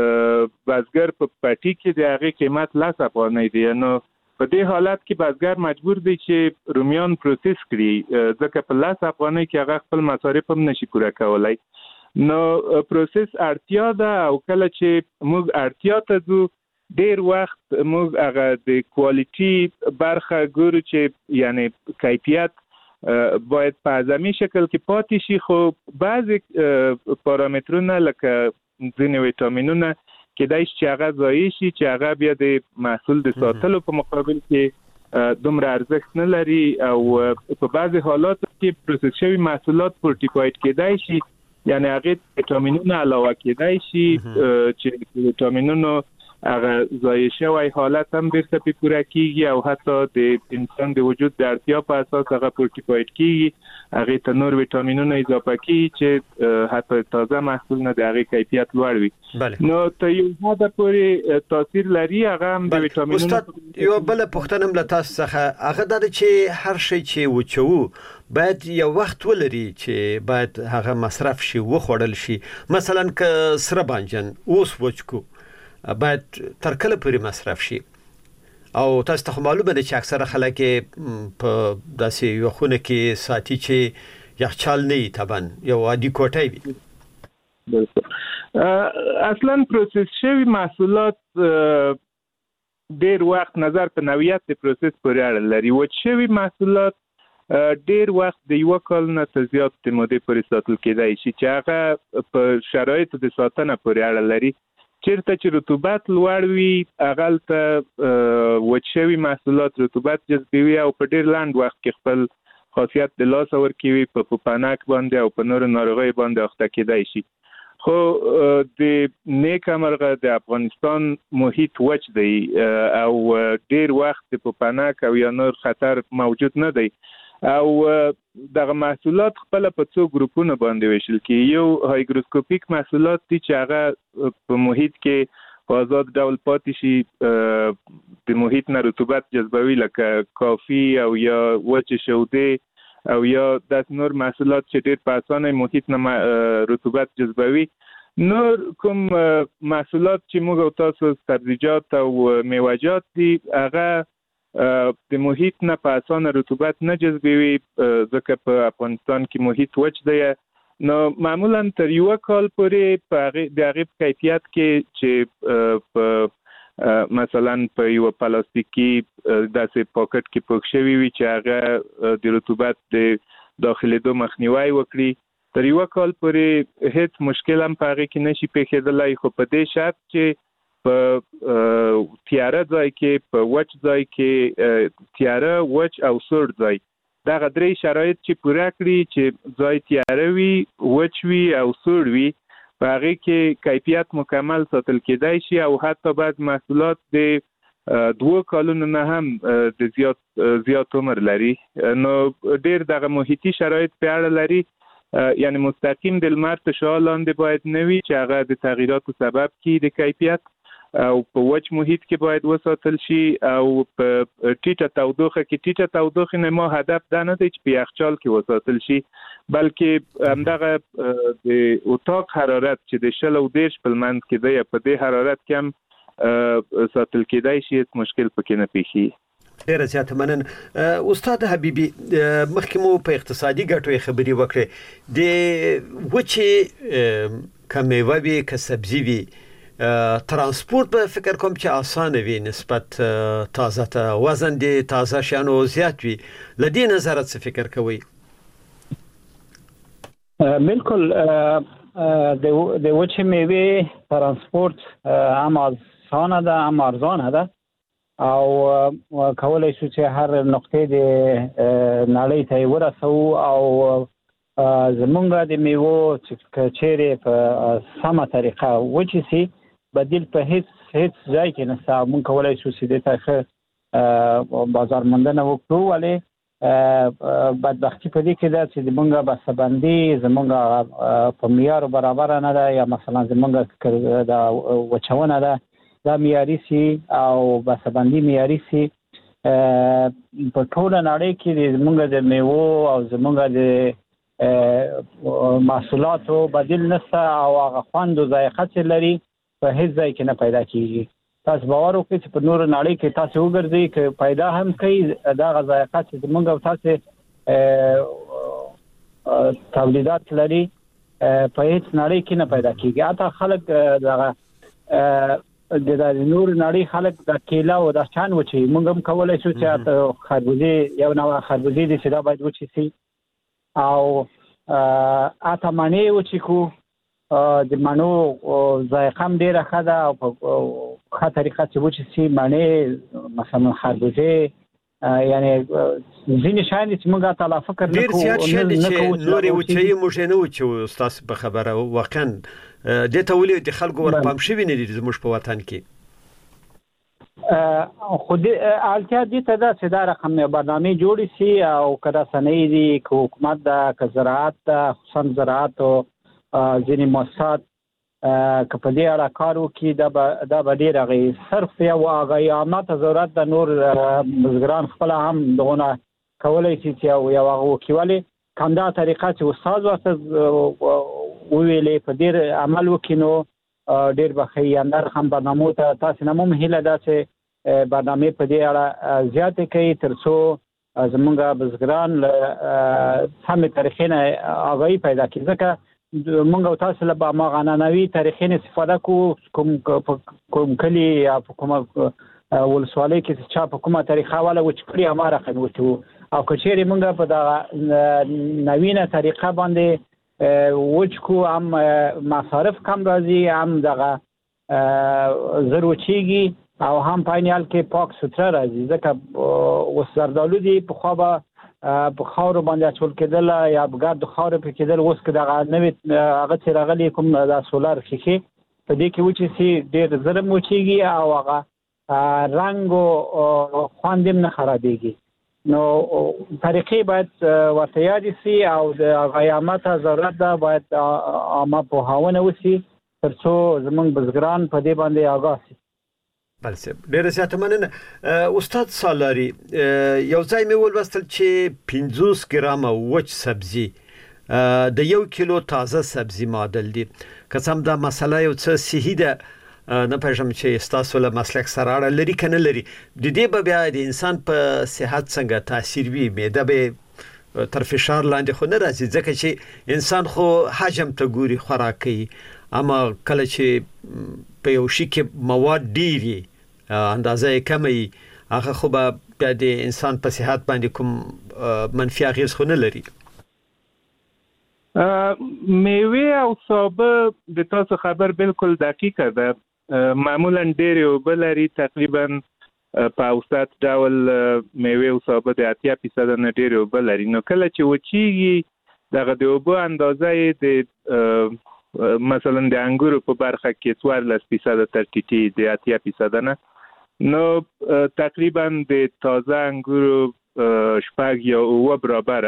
بازګر په پټي کې د هغه قیمت 10 افغانۍ دی نو په دې حالت کې بازګر مجبور دی چې رومیان پروسس کړي ځکه په 10 افغانۍ کې هغه خپل مصارف هم نشي پوره کولای نو پروسس اړتیا ده او کله چې موږ اړتیا ته ځو ډیر وخت موږ هغه د کوالټي برخه ګورو چې یعنی کیفیت باید په اعظمي شکل کې پاتې شي خو بعضی پارامترونه لکه ځینې ویټامینونه کېدای شي هغه ضایع شي چې هغه بیا د محصول د ساتلو په مقابل کې دومره ارزښت نه لري او په بعضي حالاتو کې پروسس شوی محصولات فورټیفاید کېدای شي یعنی هغه ویټامینونه علاوه کېدای شي چې ویټامینونو هغه ضایع شوی حالت هم بیرته پوره کیږي او حتی د انسان د وجود د اړتیا په اساس هغه فورټیفاید کیږي هغه ته نور ویټامینونه اضافه کیږي چې حتی تازه محصول نه د هغه کیفیت لوړ وي نو ته یو حد پورې تاثیر لري هغه هم د ویټامینونو استاد یو بل پوښتنه مله تاسو څخه هغه د چې هر شی چې وچو باید یو وخت ولري چې باید هغه مصرف شي وخوړل شي مثلا ک سره بانجان اوس وچکو باید تر کله پورې مصرف شي او تاسو ته معلومه ده چې اکثره خلک په داسې یو خونه کې ساتي چې یخچال نه وي طبعا یو عادي کوټه وي اصلا پروسس شوی محصولات ډیر وخت نظر په نوعیت د پروسس پورې اړه لري وچ شوی محصولات ډیر وخت د یو کال نه زیات د مودې پورې ساتل کېدای شي چې هغه په شرایطو د ساتنه پورې اړه لري چیرته چې رطوبت لوړ وي هغه وچ شوی محصولات رطوبت جذبوي او په ډیر لاند وخت کې خپل خاصیت د لاس ورکوي په پانک باندې او په نور ناروغي باندې اخته کېدای شي خو د نیک امرغه د افغانستان محیط وچ دی او ډیر وخت په پانک او یا نور خطر موجود نه دی او دغه محصولات خپل په څو ګروپونو باندې ویشل کی یو هایګروسکوپیک محصولات دي چې هغه په محیط کې په آزاد ډول پاتې شي د محیط نه رطوبت جذبوي لکه کافي او یا وچ شودې او یا د نور محصولات چې ډېر په اسانه محیط نه رطوبت جذبوي. نور کوم محصولات چې موږ او تاسو سبزیجات او میوه‌جات دي هغه د محیط نه په اسانه رطوبت نه جذبوي ځکه په افغانستان کې محیط وچ دی. نو معمولا تر یو کال پورې په د هغې کیفیت کې چې په مثلا په یو پلاستیکي داسې پاکټ کې پوښ شوی وي چې هغه د رطوبت د داخلېدو مخنیوي وکړي، تر یو کال پورې هیڅ مشکل هم په هغې کې نشي پیښېدلی. خو په دې شرط چې په تیاره ځای کې، په وچ ځای کې، تیاره، وچ او سوړ ځای، دغه درې شرایط چې پوره کړي چې ځای تیاره وي، وچ وي او سوړ وي، په هغې کې کیفیت مکمل ساتل کېدای شي او حتی بعض محصولات د 2 کالونو نه هم د زیات عمر لري. نو ډېر دغه محیطي شرایط په اړه لري، یعنی مستقیم د لمر تشعاع لاندې باید نه وي چې هغه د تغییراتو سبب کړي د کیفیت، او په وچ محیط کې باید وساتل شي، او په ټیټه تودوخه کې، ټیټه تودوخه نه ما هدف دا نه دی چې په یخچال کې وساتل شي، بلکې همدغه د اتاق حرارت چې د 20 او 30 په منځ کې دی، په دې حرارت کې هم ساتل کېدای شي، هیڅ مشکل پکې نه پیښیږي. ډیره زیاته مننه. استاد حبیبي، مخکې مو په اقتصادي ګټو خبرې وکړې. د وچې که میوه وي که سبزي وي، ترانسپورت به فکر کوم چې آسانه وي نسبت تازه ته، وزن د تازه شیانو زیات وي. له دې نظره څه فکر کوئ؟ بالکل د وچې میوې ترانسپورت هم آسانه ده هم ارزانه ده، او کولای شو چې هر نقطې د نړۍ ته ورسو، او زمونږ د میوو چې چیرې په سمه طریقه وچې سي، بدیل په هیڅ ځای کې نشته. مونږ کولای شو چې دې ته بازار موندنه وکړو، ولې بدبختي په دې کې ده چې زمونږ بسته‌بندي زمونږ په معیار برابر نه ده، یا مثلا زمونږ د وچونه ده دا معیاري سي او بسته‌بندي معیاري سي. په ټوله نړۍ کې زمونږ د میوو او زمونږ د محصولاتو بدیل نشته، او هغه خوند او ذایقه چې لري په هیڅ ځای کې نه پیدا کیږي. تاسو باور وکړئ چې په نور نړۍ کې تاسو وګرځئ که پیدا هم کوي دغه ذایقه چې زمونږ او تاسو تولیدات لري په هیڅ نړۍ کې نه پیدا کیږي. حتی خلک د نور نړۍ خلک د کیله او د چان وچی موږ هم کولای شو چې خربوزې یو نوع خربوزې دي چې دا باید وچی سي، او اته مڼې وچی کو، د مڼو ذایقه هم ډېره ښه ده، او په ښه طریقه چې وچې سي مڼې مثلا خربوزې، یعنی ځینې شیان دي چې موږ ته لا فکر نه کوو. ډېر زیات شیان دي چې نورې وچوي موږ یې نه وچوو. ستاسو په خبره واقعا دې ته ولې د خلکو ورپام شوي نه دي زموږ په وطن کې؟ خو اړتیا دې ته ده چې دا رقم برنامې جوړې سي، او که رسنۍ دي، که حکومت ده، که زراعت ده، خصوصا زراعت او ځینې مؤسسات که په دې اړه کار وکړي دا به ډېر هغې صرف یو هغه عامه ضرورت ده. نور بزګران خپله هم دغونه کولی شي چې یو هغه وکړي، ولې که همدغه طریقه چې استاد ورته وویلې په ډېر عمل وکړي نو ډېر به ښه. همدغه هم برنامو ته تاسې نه هم هیله ده چې برنامې په دې اړه زیاتې کوي، تر څو زمونږ بزګران له سمې طریقې نه آګاهي پیدا کړي. ځکه مونږ او تاسو له هماغه عنعنوي طریقې نه استفاده کوو، کوم کلي یا په کومه ولسوالۍ کې چې چا په کومه طریقه والا وچ کړي هماغه رقم وچوو، او که چیرې مونږ په دغه نوینه طریقه باندې وچ کو، هم مصارف کم راځي، هم دغه زر وچیږي، او هم په عین حال کې پاک سوتره راځي. ځکه اوس زردالو دي پخوا به په خاورو باندې اچول کېدل یا په ګردو خاورو پرې کېدل، اوس که دغه نوې هغه چې راغلي کوم د سولر ښیښې په دې کې وچې سي ډېر زر هم وچېږي، او هغه رنګ او خوند هم نه خرابېږي. نو طریقې باید ورته یادې سي، او د هغه عامه ته ضرورت ده باید عامه پوهاونه وسي ترڅو زمونږ بزګران په دې باندې آگاه شي. بل څه ډېر زیات مننه. استاد سالاری یو ځای مې ولوستل چې 50 ګرام وچ سبزي د 1 کیلو تازه سبزي معادل دي. که څم دا مسله یو څه صحیح ده نه پېژم چې تاسو له مسلک سره اړه لري کنه لري. د دې به بیا د انسان په صحت څنګه تاثیر وي؟ معده به تر فشار لاندې خو نه راځي ځکه چې انسان خو حجم ته ګوري خوراک کوي، اما کله چې په یو شي کې مواد ډېری اندازه کمي هغه خو به د انسان په صحت باندې کوم منفي اغیز خو نه لري. میوه او سابه د تاسو خبر بالکل دقیقه ده. معمولا ډېر یو بلري تقریبا په اوسط ډول میوه او سابه د 80% نه ډېر یو بلري. نو کله چې وچیږي دغه د اوبو اندازه د مثلا د انګورو په برخه کې 14% تر ټیټي د 80% نه، نو تقریبا د تازه انګورو شپږ یا 9 برابره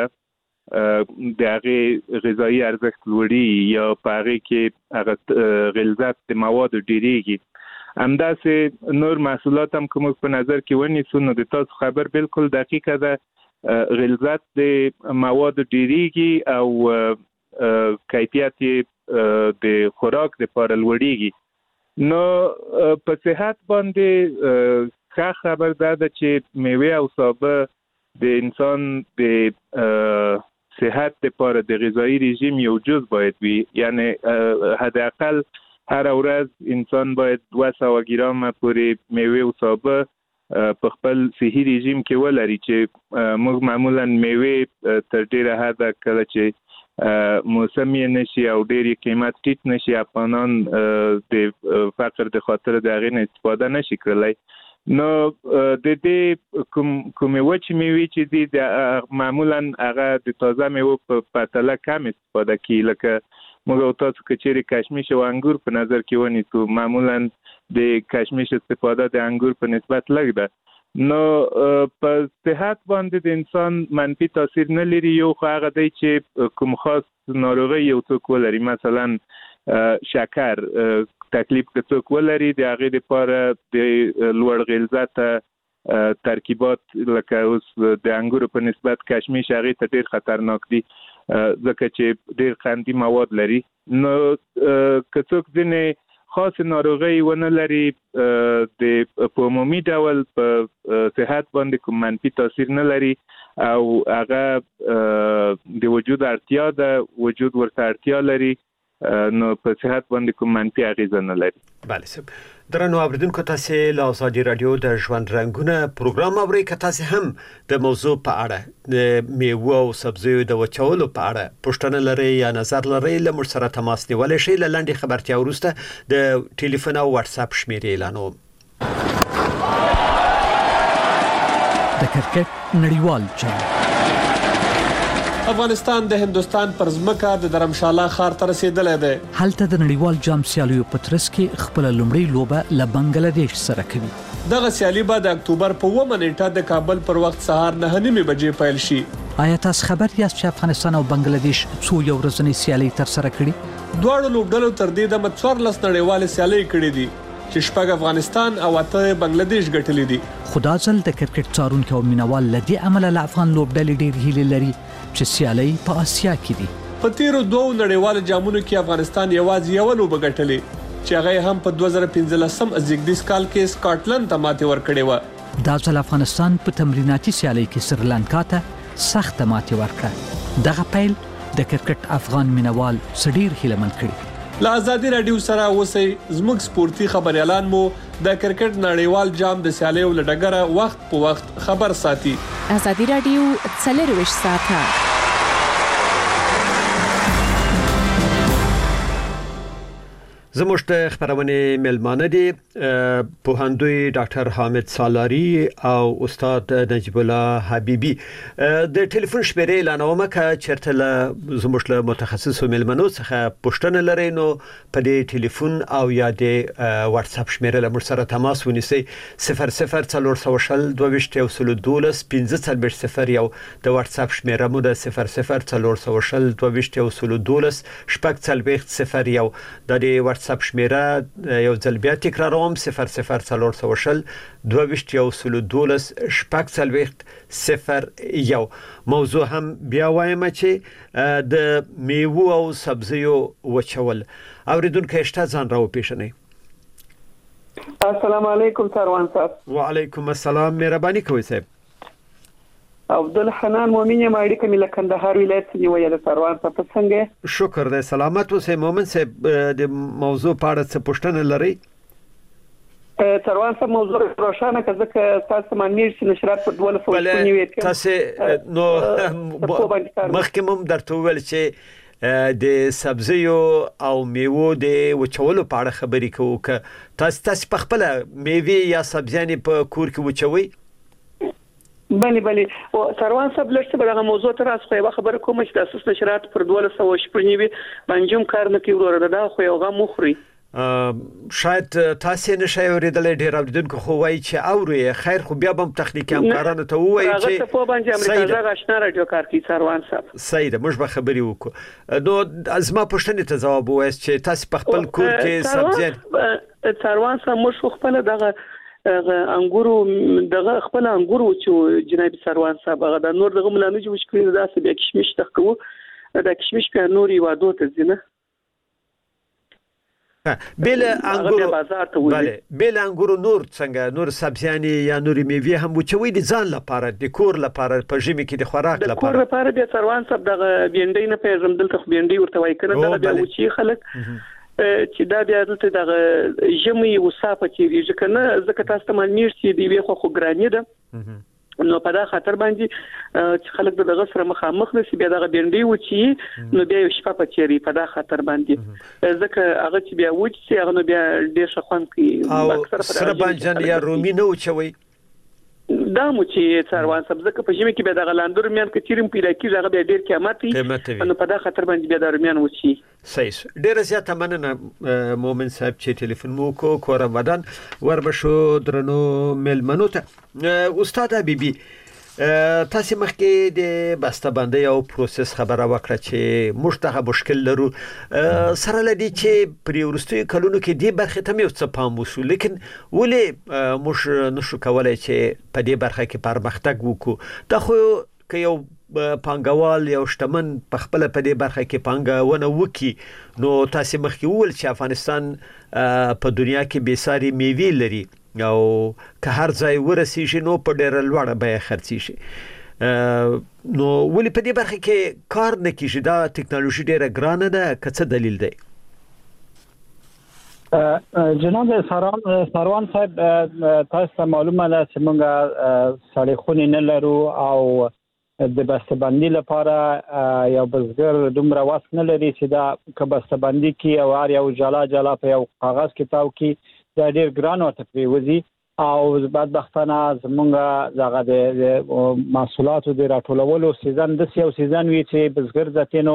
د هغه غذایی ارزښت لوړي یا په هغه کې هغه غلظت د مواد ډیریږي. همداسې نور محصولات هم کوم په نظر کې ونیسو نو د تاسو خبر بالکل دقیقه ده. غلظت د مواد ډیریږي او کیفیت د خوراک د لپاره لوړیږي. نو په صحت باندې ښه خبر ده چې میوه او سابه د انسان د صحت لپاره د غذایی رژیم یو جز باید وي. یعنی حداقل هر ورځ انسان باید 200 ګرام پورې میوه او سابه په خپل صحي رژیم کې ولري چې موږ معمولا میوه تر ډیره حده کله چې موسم یې نشي او ډېری قیمت ټیټ نشي افغانان د فقر د خاطر د هغې نه استفاده نشي کړلی. نو د دې کومې وچې میوې چې دي معمولا هغه د تازه میوو په پرتله کم استفاده کوي. لکه موږ او تاسو که چیرې کشمش او انګور په نظر کې ونیسو، معمولا د کشمش استفاده د انګور په نسبت لږ ده. نو په صحت باندې د انسان منفي تاثیر نه لري. یو خو هغه دی چې کوم خاص ناروغي یو څوک ولري، مثلا شکر تکلیف که څوک ولري د هغې لپاره د لوړ غلظت ترکیبات لکه اوس د انګورو په نسبت کشمش هغې ته ډېر خطرناک دي ځکه چې ډېر قندي مواد لري. نو که څوک ځینې خاص ناروغي ونه لري د په عمومي ډول په صحت باندې کوم منفي تاثیر نه لري او هغه د وجود اړتیا ده، وجود ورته اړتیا لري، نو په صحت باندې کوم منفي اغیزه نه لري. بله صاحب. درنو اوریدونکو، تاسو له ازادي رادیو د ژوند رنګونه پروګرام اورئ. که تاسو هم د موضوع په اړه د میوه او سبزیو د وچولو په اړه پوښتنه لرئ یا نظر لرئ، له موږ سره تماس نیولی شئ. له لنډې خبرتیا وروسته د ټلیفون او واتس اپ شمیرې اعلانوم. د کرکټ نړیوال جام افغانستان د هندستان پر ځمکه د درمشاله ښار ته رسیدلی دی. هلته د نړیوال جام سیالیو په ترڅ کې خپل لومړی لوبه له بنگلاديش سره کوي. دغه سیالي به د اکتوبر په 9 نیټه د کابل پر وخت سهار 9:30 بجې پیل شي. آیا تاسو خبر یاست چې افغانستان او بنگلاديش څو یو ورځنۍ سیالي تر سره کړي؟ دواړو لوبډلو تر دې دمه 14 نړیوالې سیالۍ کړې دي چې 6 افغانستان او 8 بنگلاديش ګټلې دي. خدا ځل د کرکټ څارونکو او مینوال لدی عمل له افغان لوبډلې ډېر هیله لري چې سیالي په آسیا کې دي. په تیرو 2 نړیوالو جامونو کې افغانستان یوازې یو لوبه ګټلې چې هغه هم په 2015 زیږدیز کال کې سکاټلند ته ماتې ورکړې و. دا ځل افغانستان په تمریناتي سیالي کې سریلانکا ته سخت ماتې ورکړه. دغه پیل د کرکټ افغان مینوال سړیر هیلمن کړي. له ازادي رادیو سره اوسئ. زموږ سپورتي خبريالان مو د کرکټ نړیوال جام د سیالیو لډګره وخت په وخت خبر ساتي. ازادي رادیو 24 ساعته. زموږ د خبرونه ملمانه دي پوهندوی ډاکټر حامد سالاری او استاد نجیب الله حبیبی. د ټلیفون شمیرې اعلانوم که چیرته زموږ له متخصصو ملمنو څخه پوښتنه لرئ نو په دې ټلیفون او یا د واتس اپ شمیرې له موږ سره تماس ونیسئ. 0040121540 د واتس اپ شمیره مو د 0040121540 د واتس واتساپ شمیره یو ځل بیا تکراروم 00420 22 شپږ څلوېښت 01 موضوع هم بیا وایم چې د میوو او سبزیو وچول اوریدونکو شته ځان راو پیښنه. السلام علیکم سروان صاحب. وعلیکم السلام، مهرباني کوئ صاحب. عبدالحنان مومن یم، اړیکه مې له کندهار ولایت څخه ویل. سروان صاحب څنګه؟ شکر دی، سلامت اوسئ. مومن صاحب د موضوع په اړه څه پوښتنه لرئ؟ سروان صاحب موضوع روښانه کړه چې تاسو معنی چې نشرات په 1290 تاسو نو مخکې هم درته ویل چې د سبزیو او میوو د وچولو په اړه خبرې کوو. که تاسو په خپل میوه یا سبزیانې په کور کې وچوي؟ بله او سروان صاحب لږ څه دغه موضوع تر اوسه یو خبره کوم چې د اساس نشرات پر 1290 باندې کار نه کوي ورته دا خو یو غو مخري. شاید تاسو نشئ اوریدل ډیر اوریدونکو خو وایي چې اوري خیر خو بیا هم تخنیکی همکارانو ته وایي چې هغه په باندې امریکا غاښنا رادیو کار کوي. سروان صاحب صحیح ده، موږ به خبرې وکړو. نو ازما پوښتنې ته جواب وایي چې تاسو په خپل کور کې سبزیان سروان صاحب موږ خپل دغه انګورو دغه خپل انګورو چې جناب سروان صاحب هغه د نور دغه ملانو چې مشکل ده چې بیا کشمش تخکو د کشمش په نوري وادو ته ځنه بل انګورو. بله بل انګورو نور څنګه نور سبزیانې یا نور میوه هم وچوي د ځان لپاره د کور لپاره په ژمي کې د خوراک لپاره؟ د کور لپاره د سروان صاحب دغه بینډۍ نه پیژم دلته بینډۍ ورته وای کنه دغه بیا وچی خلک چې دا بیا دلته دغه ژمي وصافه چې کنه ځکه تاسو ته معلومه شي دی وی خو ګرانی ده نو په دا خاطر باندې چې خلک دغه سره مخامخ نشي بیا دغه بینډۍ وچی نو بیا شپه په چيري په دا خاطر باندې ځکه هغه چې بیا وچی هغه نو بیا ډېر شخوان کوي. اکثر سره باندې یا رومي نه وچوي دا مو چې سروان صاحب ځکه په ژمي کې به د غلاندور میان کې چیرم پیدا کیږي هغه به ډیر قیمتي نو په دا خاطر باندې به د رومیان وچی. صحیح، ډیر زیاته مننه مومن صاحب چې ټلیفون مو کو کور ودان وربشو درنو ملمنو ته. استاد حبیبی تاسو مخکې د بسته بندي او پروسس خبره وکړه چې موږ ته مشکل لرو سره لدی چې پر ورستي کلونو کې دی برخه ته یو څه پام وشو، لیکن ولې موږ نشو کولای چې په دې برخه کې پرمختګ وکړو؟ دا خو که یو پانګوال یو شتمن په خپل په دې برخه کې پانګونه وکړي نو تاسو مخکې وول چې افغانستان په دنیا کې بېساري میوه لري او که هر ځای ورسیږي نو په ډېر لوړه بیه خرڅي شي، نو ولې په دې برخه کې کار نه کیږي؟ دا ټکنالوژي ډېره ګرانه ده، که څه دلیل دی؟ جناب سروان صاحب تاسو معلومه ده چې موږ سړې خونې نه لرو او د بسته‌بندي لپاره یو بزګر دومره وس نه لري چې دا که بسته‌بندي کې او هر یو جلا په یو کاغذ کې تاو کې دا ډېر ګران ورته پرېوځي او بدبختانه زمونږ دغه د محصولاتو د راټولولو سیزن د یو سیزن وي چې بزګر ځاتینو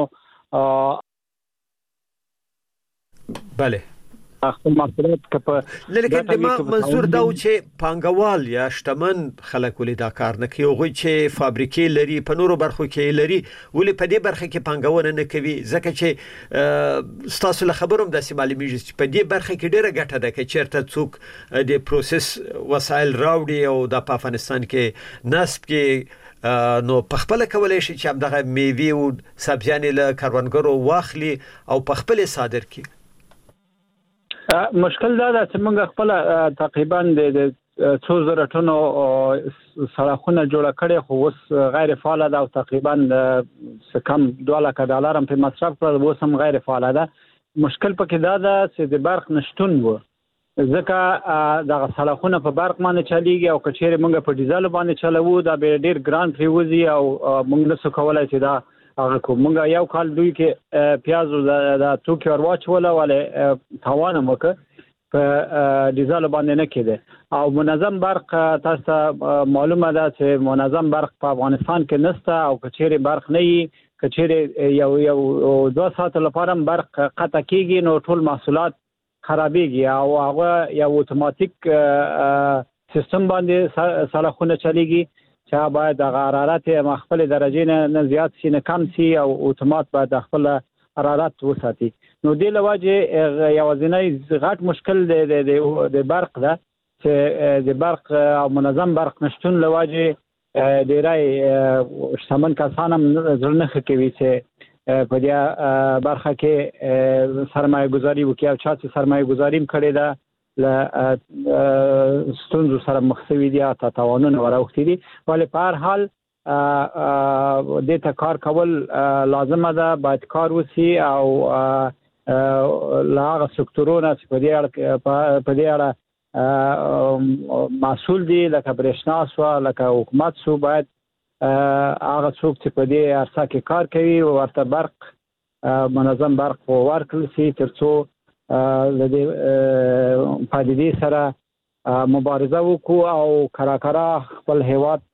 بله خپل محصولات کپه. لیکن د منظور دا چې پانګوال یا شتمن خلک ولې دا کار نه کوي، هغوی چې فابریکې لري په نورو برخو کې لري ولې په دې برخه کې پانګونه نه کوي؟ ځکه چې ستاسو له خبروم داسې معلومیږي چې په دې برخه کې ډېره ګټه ده که چېرته څوک د پروسس وسایل راوړي او د افغانستان کې نصب کې نو په خپل کولای شي چې دغه میوه او سبزیانې له کاروانګرو واخلي او په خپل صادر کړي. مشکل دا ده چې موږ خپل تقریبا د 2000 ټنو سړکونه جوړ کړي خو اوس غیر فعال ده او تقریبا کم $2 هم په مصرف کړل اوس هم غیر فعال ده. مشکل پکې دا ده چې د برق نشټون وو ځکه دغه سړکونه په برق باندې چلیږي او کچېره موږ په ډیزل باندې چلوو دا به ډیر ګران پریوزي او موږ نسو کولای چې دا هغه کوم موږ یو کال دوی کې پیاز د توکي ورواچول ولې توان موکه په ډیزل باندې نه کېده او منظم برق تاسو معلومه ده چې منظم برق په افغانستان کې نشته او کچېره برق نه وي کچېره یو 2 ساعت لپاره برق قطع کیږي نو ټول محصولات خرابېږي او هغه یو اتوماتیک سیستم باندې سړکونه چلیږي چې باید د حرارت خپل درجه نه زیات شي نه کم شي او اتومات باید خپل حرارت وساتي. نو د لواجه یوازینی غټ مشکل د برق ده چې د برق او منظم برق نشټون لواجه ډیرای شتمن کسان هم ځل نه کوي چې په دې برخه کې سرمایه گذاري وکړي او چې سرمایه گذاري هم کړې ده ل ستونزو سره مخ شوي دي او تاوانونه وراوښتي دي ولې په هر حال د ته کار کول لازمه ده باید کار وشي او لاغه سکتورونه چې په دې اړه مسؤل دي لکه برېښنا سو لکه حکومت سو باید هغه څوک چې په دې ارسا کې کار کوي ورته برق منظم برق ورکړل شي ترڅو د دې پدیدې سره مبارزه وکړو او کراکرا خپل هیواد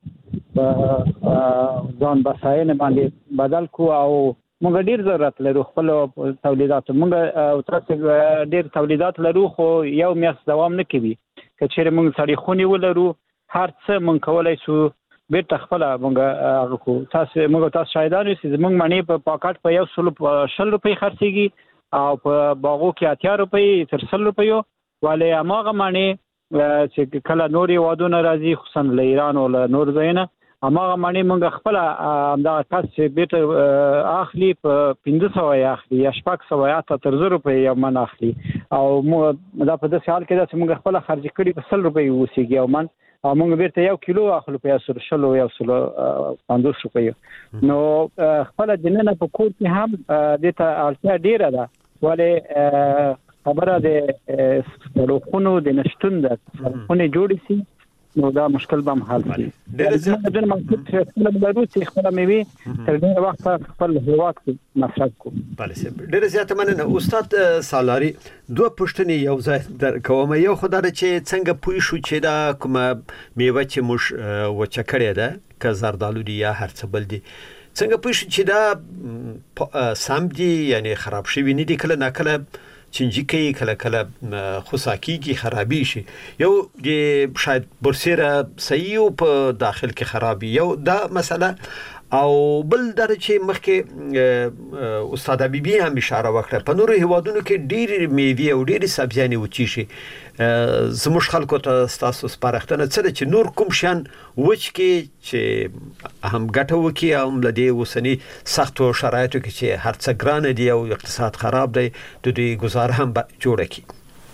ځان بساینه باندې بدل کو او موږ ډیر ضرورت لرو خپل تولیدات موږ تاسو ډیر تولیدات لرو خو یو میاشت دوام نه کوي که چیرې موږ سړی خونی ولرو هر څه موږ کولای شو بیرته خپل موږ کو تاسو شاهدان یې چې موږ معنی په پاکټ په 100 روپۍ خرڅيږي او په باغو کې 80 روپۍ تر 100 روپیو ولې اماغه معنی چې کله نوري وادونه راځي خصوصا له ایران او له نور ځایونه اماغه معنی موږ خپل دا تاسو چې بیرته اخلي په 1500 اخلي یا 600 تر 0 روپۍ یو من اخلي او دا په داسې حال کې چې موږ خپل خرج کړي په 100 روپۍ وسیږي او من او موږ بیرته 1 کیلو اخلو په 100 یا 50 روپۍ نو خپل جننه په کور کې هم د ته اړتیا ډیره ده ولې خبره د روخونو د نشټون د خونه جوړې سي نو دا مشکل به حل شي ډېر زیات د منطق خپل بلوچي خپل میوي تر ډېر وخت خپل هیواد کې مصرف کو بله سي ډېر زیات مننه استاد سالاری دوه پښتنې یو ځای در کوم یو خدای چې څنګه پوي شو چې دا کومه میوه چې موږ وچکړې ده که زردالو دي یا هر څه بل دي څنګه پوه شو چې دا سم دي یعنی خراب شوی نه دي کله ناکله چنجي کوي کله خوساکیږي خرابي شي یو د شاید برسیره صحیح په داخل کې خرابي یو دا مسله او بل در چې مخکې استاد حبیبی هم اشاره وکړه په نورو هیوادونو کې ډېر میوه او ډېر سبزیانې وچی شي زموږ خلکو ته تاسو سپارښتنه څه چې نور کوم شان وچ کې چې هم ګټه وکي او د دې وسنی سختو شرایطو کې چې هر څه ګران دي او اقتصاد خراب دی د دې گزاره هم جوړه کی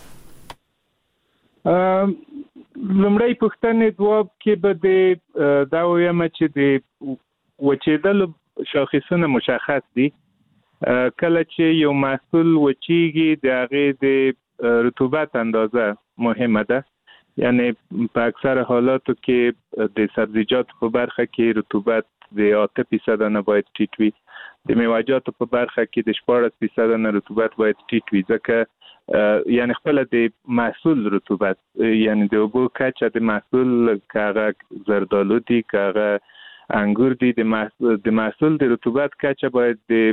لمړی پښتنې دواب کې به د دا وایم چې د وچېدل شاخصونه مشخص دي کله چې یو محصول وچیږي د هغه د رطوبت اندازه مهمه ده یعنی په اکثر حالاتو کې د سبزیجات په برخه کې رطوبت د 8% نه باید ټیټ وي د میوه‌جاتو په برخه کې د 14% نه رطوبت باید ټیټ وي ځکه یعنی خپل د محصول رطوبت یعنی د اوبو کچه د محصول کاغه زردالو دي کاغه انګور دي د محصول د رطوبت کچه باید د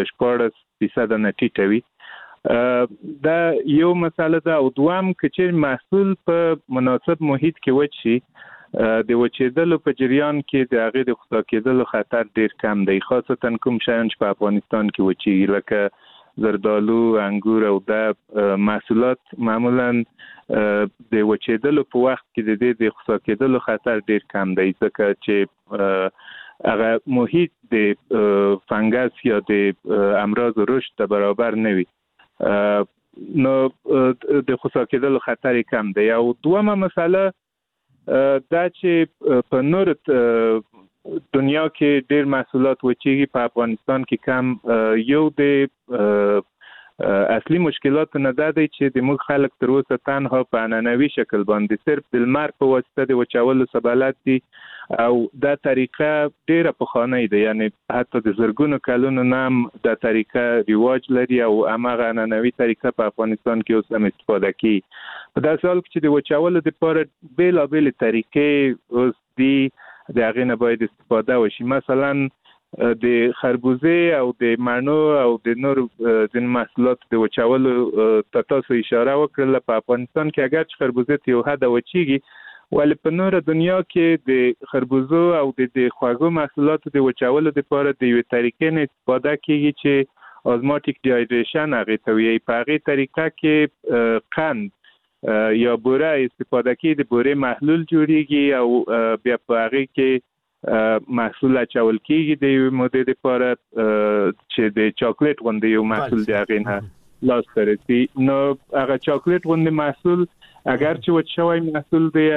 14% نه ټیټه وي دا یو مسله ده او دوام چې محصول په مناسب محیط کې وچ شي د وچېدلو په جریان کې د هغه د خطا کېدلو خطر ډیر کم دی خاصتا کوم شیان چې په افغانستان کې وچیږي لکه زردالو انګور او د محصولات معمولا د وچېدلو په وخت کې د خطا کېدلو خطر ډیر کم دی ځکه چې هغه محیط د فنګس یا د امراض رشد ته برابر نه وي نو د خطا کېدلو خطر کم دی او دومره مسله دا چې په نور دنیا کې ډېر محصولات وچیږي په افغانستان کې کم یو د اصلي مشکلات نه ده چې د موږ خلک تر اوسه تنها په عنعنوي شکل باندې صرف د لمر په واسطه د وچولو سبالت دي او دا طریقه ډیره پخوانۍ ده یعنی حتی د زرګونو کلونو نام دا طریقه رواج لري او هغه عنعنوي طریقه په افغانستان کې اوس هم استفاده کوي په داسې حال کې چې د وچولو لپاره بیلابېل طریقې اوس دي د هغې نه باید استفاده وشي مثلا د خربوزې او د مڼو او د نور ځینې محصولاتو د وچولو تاسو اشاره وکړله په افغانستان کې اگر چې خربوزې ته یو حده وچیږي ولې په نور دنیا کې د خربوزو او د خوږو محصولاتو د وچولو لپاره د یو طریقې نه استفاده کیږي چې ازماتیک دیهایدریشن هغه ته وی په هغه طریقه کې قند یا بوره استفاده کې د بوره محلول جوړیږي او بیا په هغه کې محصول اچول کېږي د مودې لپاره چې د چاکلیټ غوندې یو محصول دی هغه نه لاس ترسي. نو هغه چاکلیټ غوندې محصول اگر چې وچ شوی محصول دی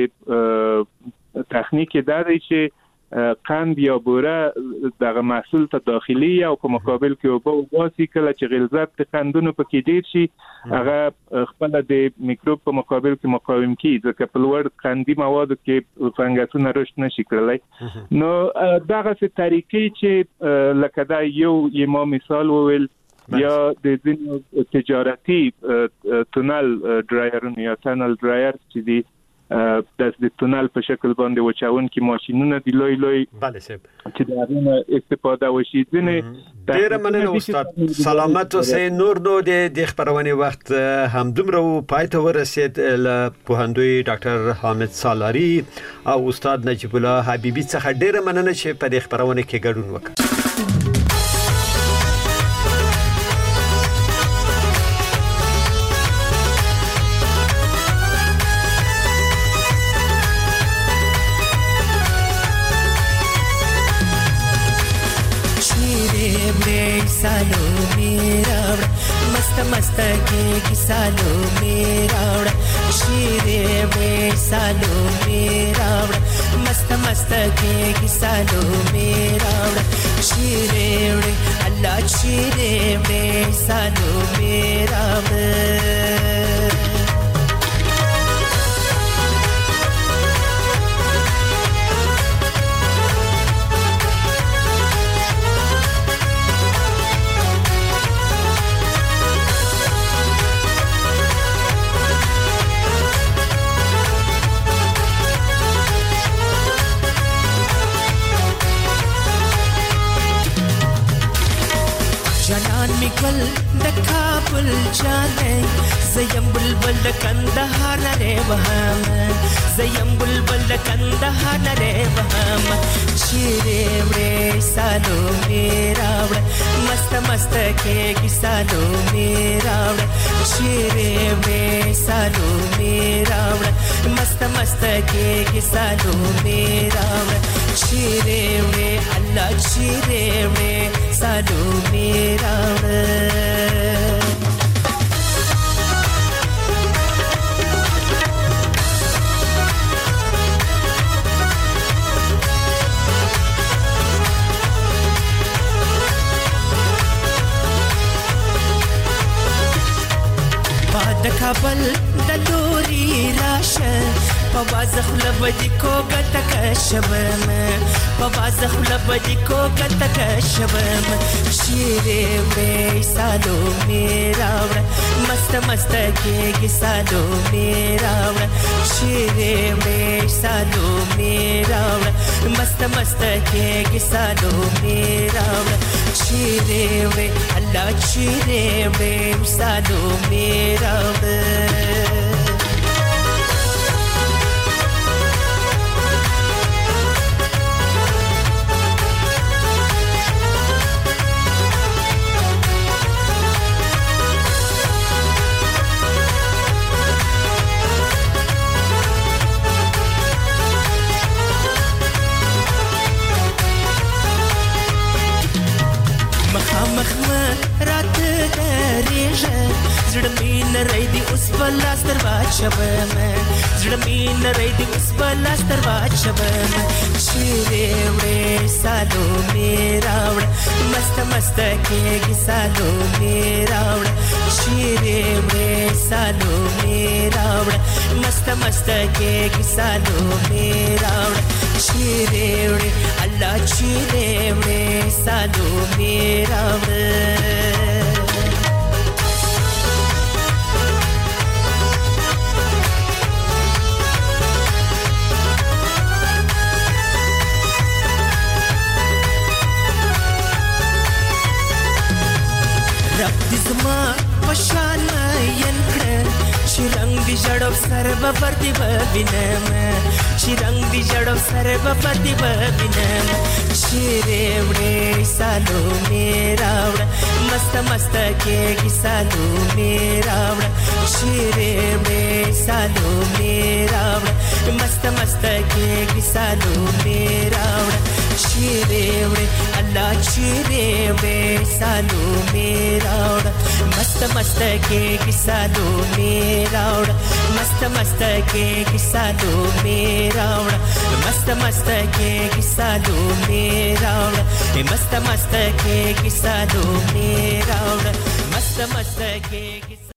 د تخنیک دا دی چې قند یا بوره دغه محصول ته داخلي او په مقابل کې اوبه واسي کله چې غلظت د قندونو پکې ډیر شي هغه خپل د میکروب په مقابل کې مقاوم کیږي ځکه په لوړ قندي موادو کې فنګسونه رشد نشي کولای. نو دغه څه طریقې چې لکه دا یو ما مثال وویل یا د ځینو تجارتي تونل ډرایرونه یا تونل ډرایر چې دی د تونل په شکل باندې وچاون کې ماشينونه دی لوی بله صاحب چې دا غوښنه استفاده وشي ځنه ډیر مننه استاد سلامت اوسئ. نور نو د خبرونه وخت هم دومره پای ته ورسید ل پوهندوی ډاکټر حامد سالاری او استاد نجیب الله حبیبی څخه ډیر مننه چې په دې خبرونه کې ګډون وکړ. सालो मेरा मस्त मस्त के सालो मेरा शीरे में सालो मेरा मस्त मस्त के सालो मेरा शीरे अल्लाह शीरे में सालो मेरा गल د کابل جانې زیم بلبل د کندهار نه وهم زیم بلبل د کندهار نه وهم چیرې وې سالو میرا مست مست کې سالو میرا چیرې وې سالو میرا مست مست کې سالو میرا چیرې وې الله چیرې وې سالو میرا د کابل د لوري راشه په وازخ لبدي کو کټک شبم په وازخ لبدي کو کټک شبم شیرې وې سالو میرا مست مست کې سالو میرا شیرې وې سالو میرا مست مست کې سالو میرا شیرې وې الله شیرې وې سالو میرا زړمین رای دی اوس بلاس درواز شبم زړمین رای دی اوس بلاس درواز شبم شیرې وې سالو میرا مست مست کې سالو میرا شیرې وې سالو میرا مست مست کې سالو میرا شیرې وې الله شیرې وې سالو میرا رب دې زما پشان ین کړ چې رنگ दी जड़ो सर्व प्रतिभ विनम चिरंग दी जड़ो सर्व प्रतिभ विनम शिरेवडे सालो मेरावड मस्त मस्त के गिसालो मेरावड शिरेवडे सालो मेरावड मस्त मस्त के गिसालो मेरावड शिरेवडे अल्लाह शिरेवडे सालो मेरावड मस्त मस्त के गिसालो मेरावड मस्त मस्त के गिसालो मेरावड मस्त मस्त के गिसालो मेरावड मस्त मस्त के गिसालो मेरावड मस्त मस्त के